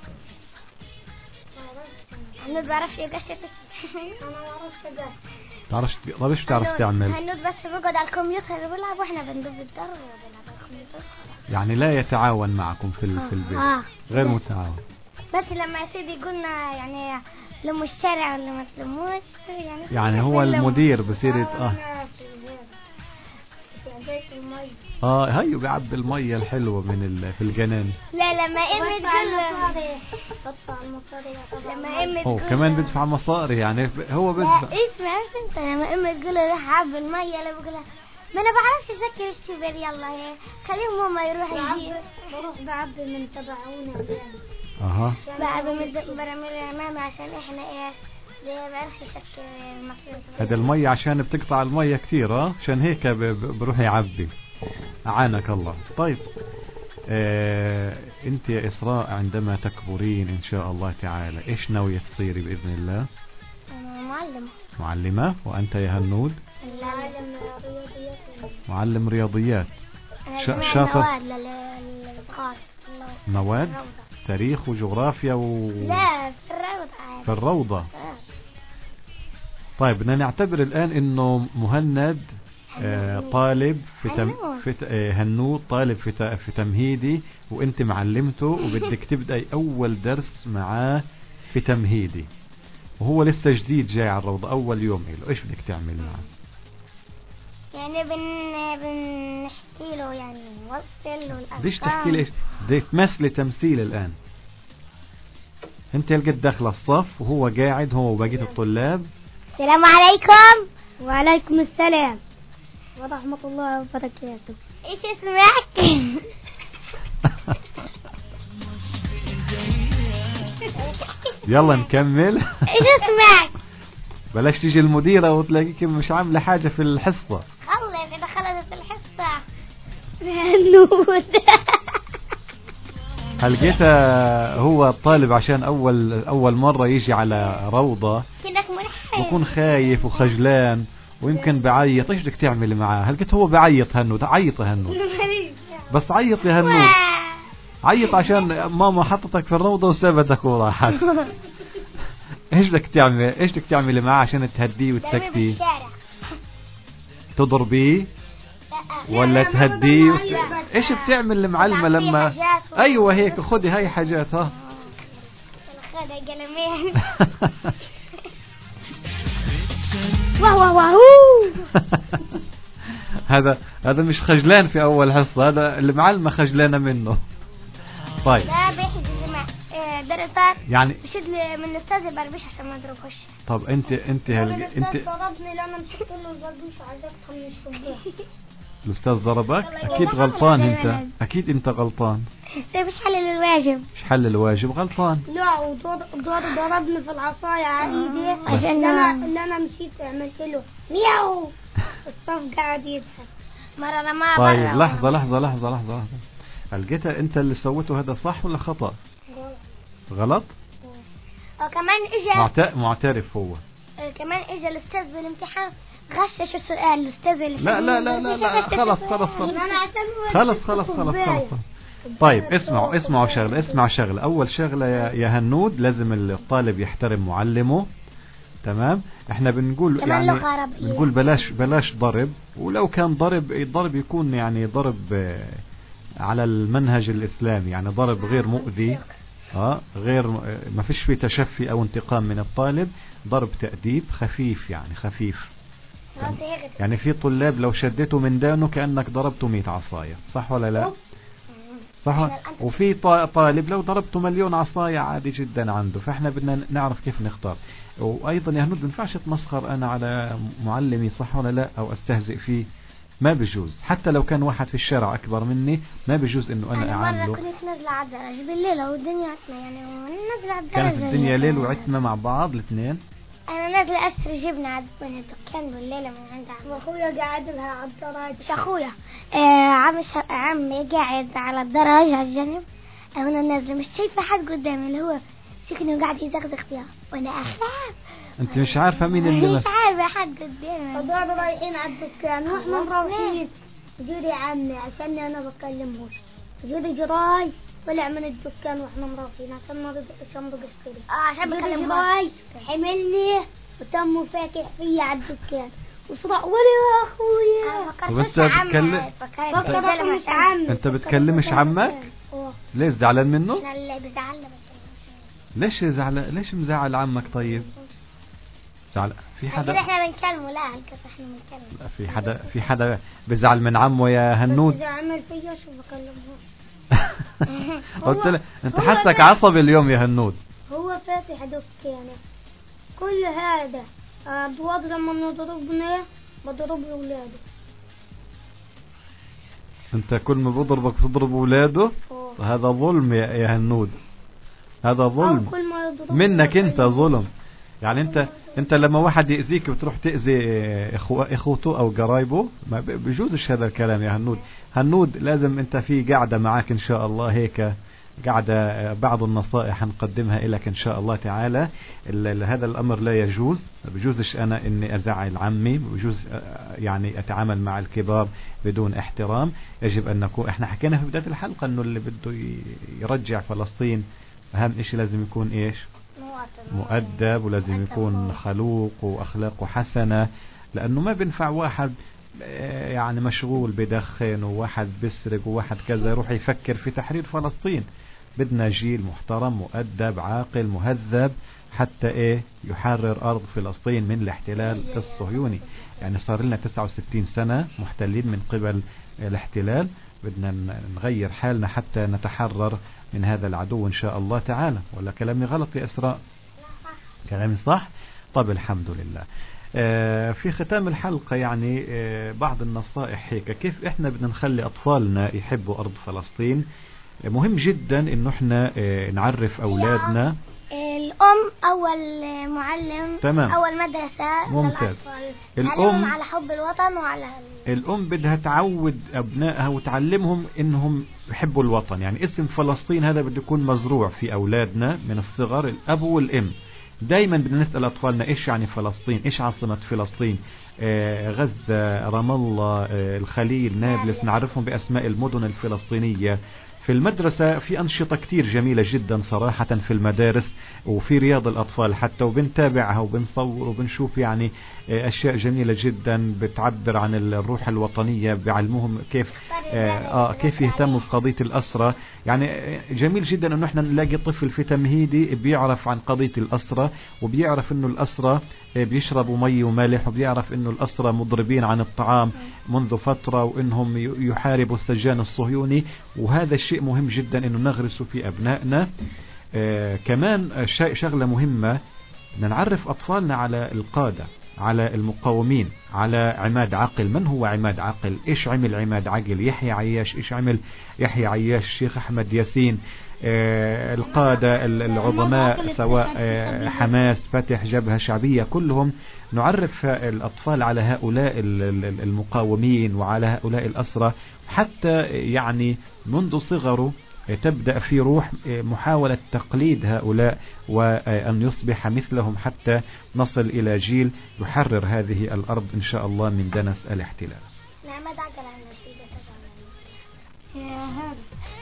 هنود بعرفش يقشر. أنا ما بعرفش أقشر. تعرفش تعرفش تعرف تعمل؟ هنود بس بيقعد على الكمبيوتر بيلعب واحنا بندب الدرب وبنلعب على الكمبيوتر. يعني لا يتعاون معكم في في البيت. آه. غير متعاون. بس لما يا سيدي قلنا يعني لم الشارع ولا ما تلموش يعني. يعني هو المدير بصير اه. اه هيو بيعبي المية الحلوة من ال... في الجنان. لا لما امي تقول لما امي هو تقول كمان بدفع مصاري يعني هو لا بدفع. اسمع انت لما امي تقول له روح عبي المية انا بقول لها ما انا بعرفش اسكر الشبر يلا خليهم ماما يروح يجيب. بروح بعبي من تبعونا اها بعبي من براميل الامامي عشان احنا ايه ما بعرفش اسكر المصير. هذا المية عشان بتقطع المية كثير اه عشان هيك ب... ب... بروح يعبي. أعانك الله. طيب آه انت يا إسراء عندما تكبرين ان شاء الله تعالى ايش ناوية تصيري بإذن الله؟ انا معلمة. معلمة. وأنت يا هنود؟ معلم رياضيات. معلم رياضيات. شاطر. مواد للصغار. مواد تاريخ وجغرافيا و... لا في الروضة. في الروضة. آه. طيب بدنا نعتبر الآن انه مهند آه طالب في تم... في آه هنود طالب في ت... في تمهيدي وانت معلمته وبدك تبدأي اول درس معاه في تمهيدي وهو لسه جديد جاي على الروضة اول يوم له ايش بدك تعمل معه؟ يعني بن بنحكي له يعني نوصل له الارقام. ليش تحكي لي ايش؟ بدك تمثلي تمثيل الان. انت لقيت داخل الصف وهو قاعد هو وبقية الطلاب. السلام عليكم. وعليكم السلام ورحمة الله وبركاته. ايش اسمك؟ يلا نكمل. ايش اسمك؟ بلاش تيجي المديرة وتلاقيك مش عاملة حاجة في الحصة. خلص اذا خلصت الحصة. هنود. هلقيتها هو الطالب عشان اول اول مرة يجي على روضة كأنك منحل بكون خايف وخجلان ويمكن بعيط. ايش بدك تعملي معاه؟ هلقيت هو بعيط هنود. عيط يا هنود بس عيط يا هنود. عيط عشان ماما حطتك في الروضة وسابتك وراحت. ايش بدك تعمل ايش بدك تعملي معاه عشان تهديه وتسكتيه؟ تضربيه ولا تهديه وت... ايش بتعمل المعلمة لما ايوه هيك خدي هاي حاجات ها خدي قلمين. واو واو واو. هذا هذا مش خجلان في اول حصة. هذا المعلمة خجلانة منه. طيب لا بيحجز جماعة درفات يعني بشد من الاستاذ بربش عشان ما اضربوش. طب انت انت هل... انت ضربني لما مسكت له البربوش عجبتها من الشباك. الاستاذ ضربك؟ اكيد غلطان انت. اكيد انت غلطان. مش حل الواجب. مش حل الواجب غلطان. لا وضربني في العصاية على ايدي عشان انا اللي انا مشيت عملت له مياو. الصف قاعد يضحك. مرة انا ما طيب لحظة لحظة لحظة لحظة لحظة. لقيتها انت اللي سويته هذا صح ولا خطأ؟ غلط. وكمان اجى معت... معترف هو. كمان اجى الاستاذ بالامتحان غشش السؤال الاستاذ اللي لا لا لا لا, لا. خلص خلص خلص خلص خلص خلص خلص. طيب اسمعوا اسمعوا شغلة اسمعوا شغلة. اول شغلة يا, يا هنود لازم الطالب يحترم معلمه. تمام. احنا بنقول يعني بنقول بلاش بلاش ضرب. ولو كان ضرب الضرب يكون يعني ضرب على المنهج الإسلامي يعني ضرب غير مؤذي. اه غير ما فيش فيه تشفي او انتقام من الطالب. ضرب تأديب خفيف يعني خفيف يعني, يعني في طلاب لو شدته من دانه كأنك ضربته مئة عصاية. صح ولا لا؟ صح. وفي طالب لو ضربته مليون عصاية عادي جدا عنده. فاحنا بدنا نعرف كيف نختار. وايضا يا هنود ما ينفعش اتمسخر انا على معلمي صح ولا لا او استهزئ فيه. ما بيجوز. حتى لو كان واحد في الشارع اكبر مني ما بيجوز انه انا اعامله. انا مرة كنت نازلة على الدرج بالليل والدنيا عتمة يعني ونازلة على الدرج. كانت الدنيا ليل وعتمة مع بعض الاثنين. انا نازلة اشتري جبنة عند الدكان بالليل من عند عمي. واخويا قاعد لها على الدرج. مش اخويا آه عمي عمي قاعد على الدرج على الجنب. انا نازلة مش شايفة حد قدامي اللي هو سكنه وقاعد يزغزغ فيها وانا اخاف. انت مش عارفة مين اللي مش عارفة حد قدامي. وقاعد رايحين على الدكان واحنا مروحين. جوري عمي عشان انا بكلمهوش. جوري جراي طلع من الدكان واحنا مروحين عشان ما رضى عشان بقى اشتري. اه عشان بكلم جراي حملني وتم فاكح فيا على الدكان وصرع ولا يا اخويا. وانت بتكلم بكلمش عمي. انت بتكلمش عمك؟ ليش زعلان منه؟ انا اللي بزعلنا. ليش زعل ليش مزعل عمك طيب؟ زعل في حدا حدا احنا بنكلمه. لا هالكسر احنا بنكلمه. لا في حدا في حدا بزعل من عمه يا هنود. إذا عمل فيا شو بكلمه. قلت له انت حسك عصبي اليوم يا هنود. هو فاتح دك يعني كل هذا بوضع لما نضربنا بضرب اولاده. انت كل ما بضربك بتضرب اولاده. هذا ظلم يا يا هنود، هذا ظلم منك انت، ظلم. يعني انت انت لما واحد يأذيك بتروح تأذي اخوته او قرايبه، ما بيجوزش هذا الكلام يا هنود. هنود لازم انت في قاعدة معاك ان شاء الله، هيك قاعدة بعض النصائح هنقدمها لك ان شاء الله تعالى. هذا الامر لا يجوز، ما بيجوزش انا اني ازعل عمي، بيجوز يعني اتعامل مع الكبار بدون احترام. يجب ان نكون، احنا حكينا في بداية الحلقة انه اللي بده يرجع فلسطين اهم اشي لازم يكون ايش؟ مؤدب، ولازم يكون خلوق واخلاقه حسنة، لانه ما بينفع واحد يعني مشغول بدخن وواحد بسرق وواحد كذا يروح يفكر في تحرير فلسطين. بدنا جيل محترم مؤدب عاقل مهذب حتى ايه يحرر ارض فلسطين من الاحتلال الصهيوني. يعني صار لنا تسعة وستين سنة محتلين من قبل الاحتلال، بدنا نغير حالنا حتى نتحرر من هذا العدو ان شاء الله تعالى. ولا كلامي غلط يا اسراء؟ كلامي صح؟ طب الحمد لله. آه في ختام الحلقة يعني آه بعض النصائح هيك كيف احنا بدنا نخلي اطفالنا يحبوا ارض فلسطين. آه مهم جدا انه احنا آه نعرف اولادنا. الام اول معلم، تمام. اول مدرسة ممتاز. الام على حب الوطن وعلى الام بدها تعود ابنائها وتعلمهم انهم يحبوا الوطن. يعني اسم فلسطين هذا بده يكون مزروع في اولادنا من الصغر، الاب والام. دايما بدنا نسأل أطفالنا إيش يعني فلسطين، إيش عاصمة فلسطين، آه غزة، رام الله، آه الخليل، نابلس، نعرفهم بأسماء المدن الفلسطينية. في المدرسة في أنشطة كتير جميلة جدا صراحة في المدارس، وفي رياض الأطفال حتى، وبنتابعها وبنصور وبنشوف يعني أشياء جميلة جدا بتعبر عن الروح الوطنية، بعلمهم كيف آه كيف يهتموا بقضية الأسرة. يعني جميل جدا أنه احنا نلاقي طفل في تمهيدي بيعرف عن قضية الأسرة، وبيعرف أنه الأسرة بيشربوا مي ومالح، وبيعرف أنه الأسرة مضربين عن الطعام منذ فترة، وأنهم يحاربوا السجان الصهيوني. وهذا الشيء مهم جدا أنه نغرسه في أبنائنا. آه كمان شغلة مهمة، نعرف أطفالنا على القادة، على المقاومين، على عماد عقل. من هو عماد عقل؟ إيش عمل عماد عقل؟ يحيى عياش. إيش عمل يحيى عياش؟ الشيخ أحمد ياسين. آه القادة العظماء سواء آه حماس، فتح، جبهة شعبية، كلهم نعرف الأطفال على هؤلاء المقاومين وعلى هؤلاء الأسرة، حتى يعني منذ صغره تبدأ في روح محاولة تقليد هؤلاء وأن يصبح مثلهم حتى نصل إلى جيل يحرر هذه الأرض إن شاء الله من دنس الاحتلال. نعم عقل عن النتيجة يا هذا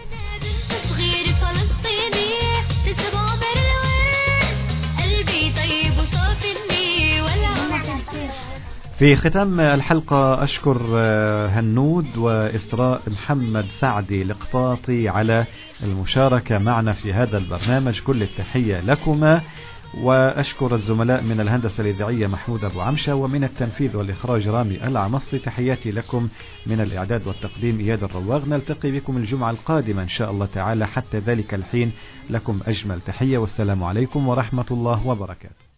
صغير فلسطيني تتبابر الورد قلبي طيب وصافي الني ولا في ختام الحلقة أشكر هنود وإسراء محمد سعدي القطاطي على المشاركة معنا في هذا البرنامج. كل التحية لكما، وأشكر الزملاء من الهندسة الإذاعية محمود أبو عمشة، ومن التنفيذ والإخراج رامي العمصي. تحياتي لكم من الإعداد والتقديم إياد الرواغ. نلتقي بكم الجمعة القادمة إن شاء الله تعالى. حتى ذلك الحين لكم أجمل تحية، والسلام عليكم ورحمة الله وبركاته.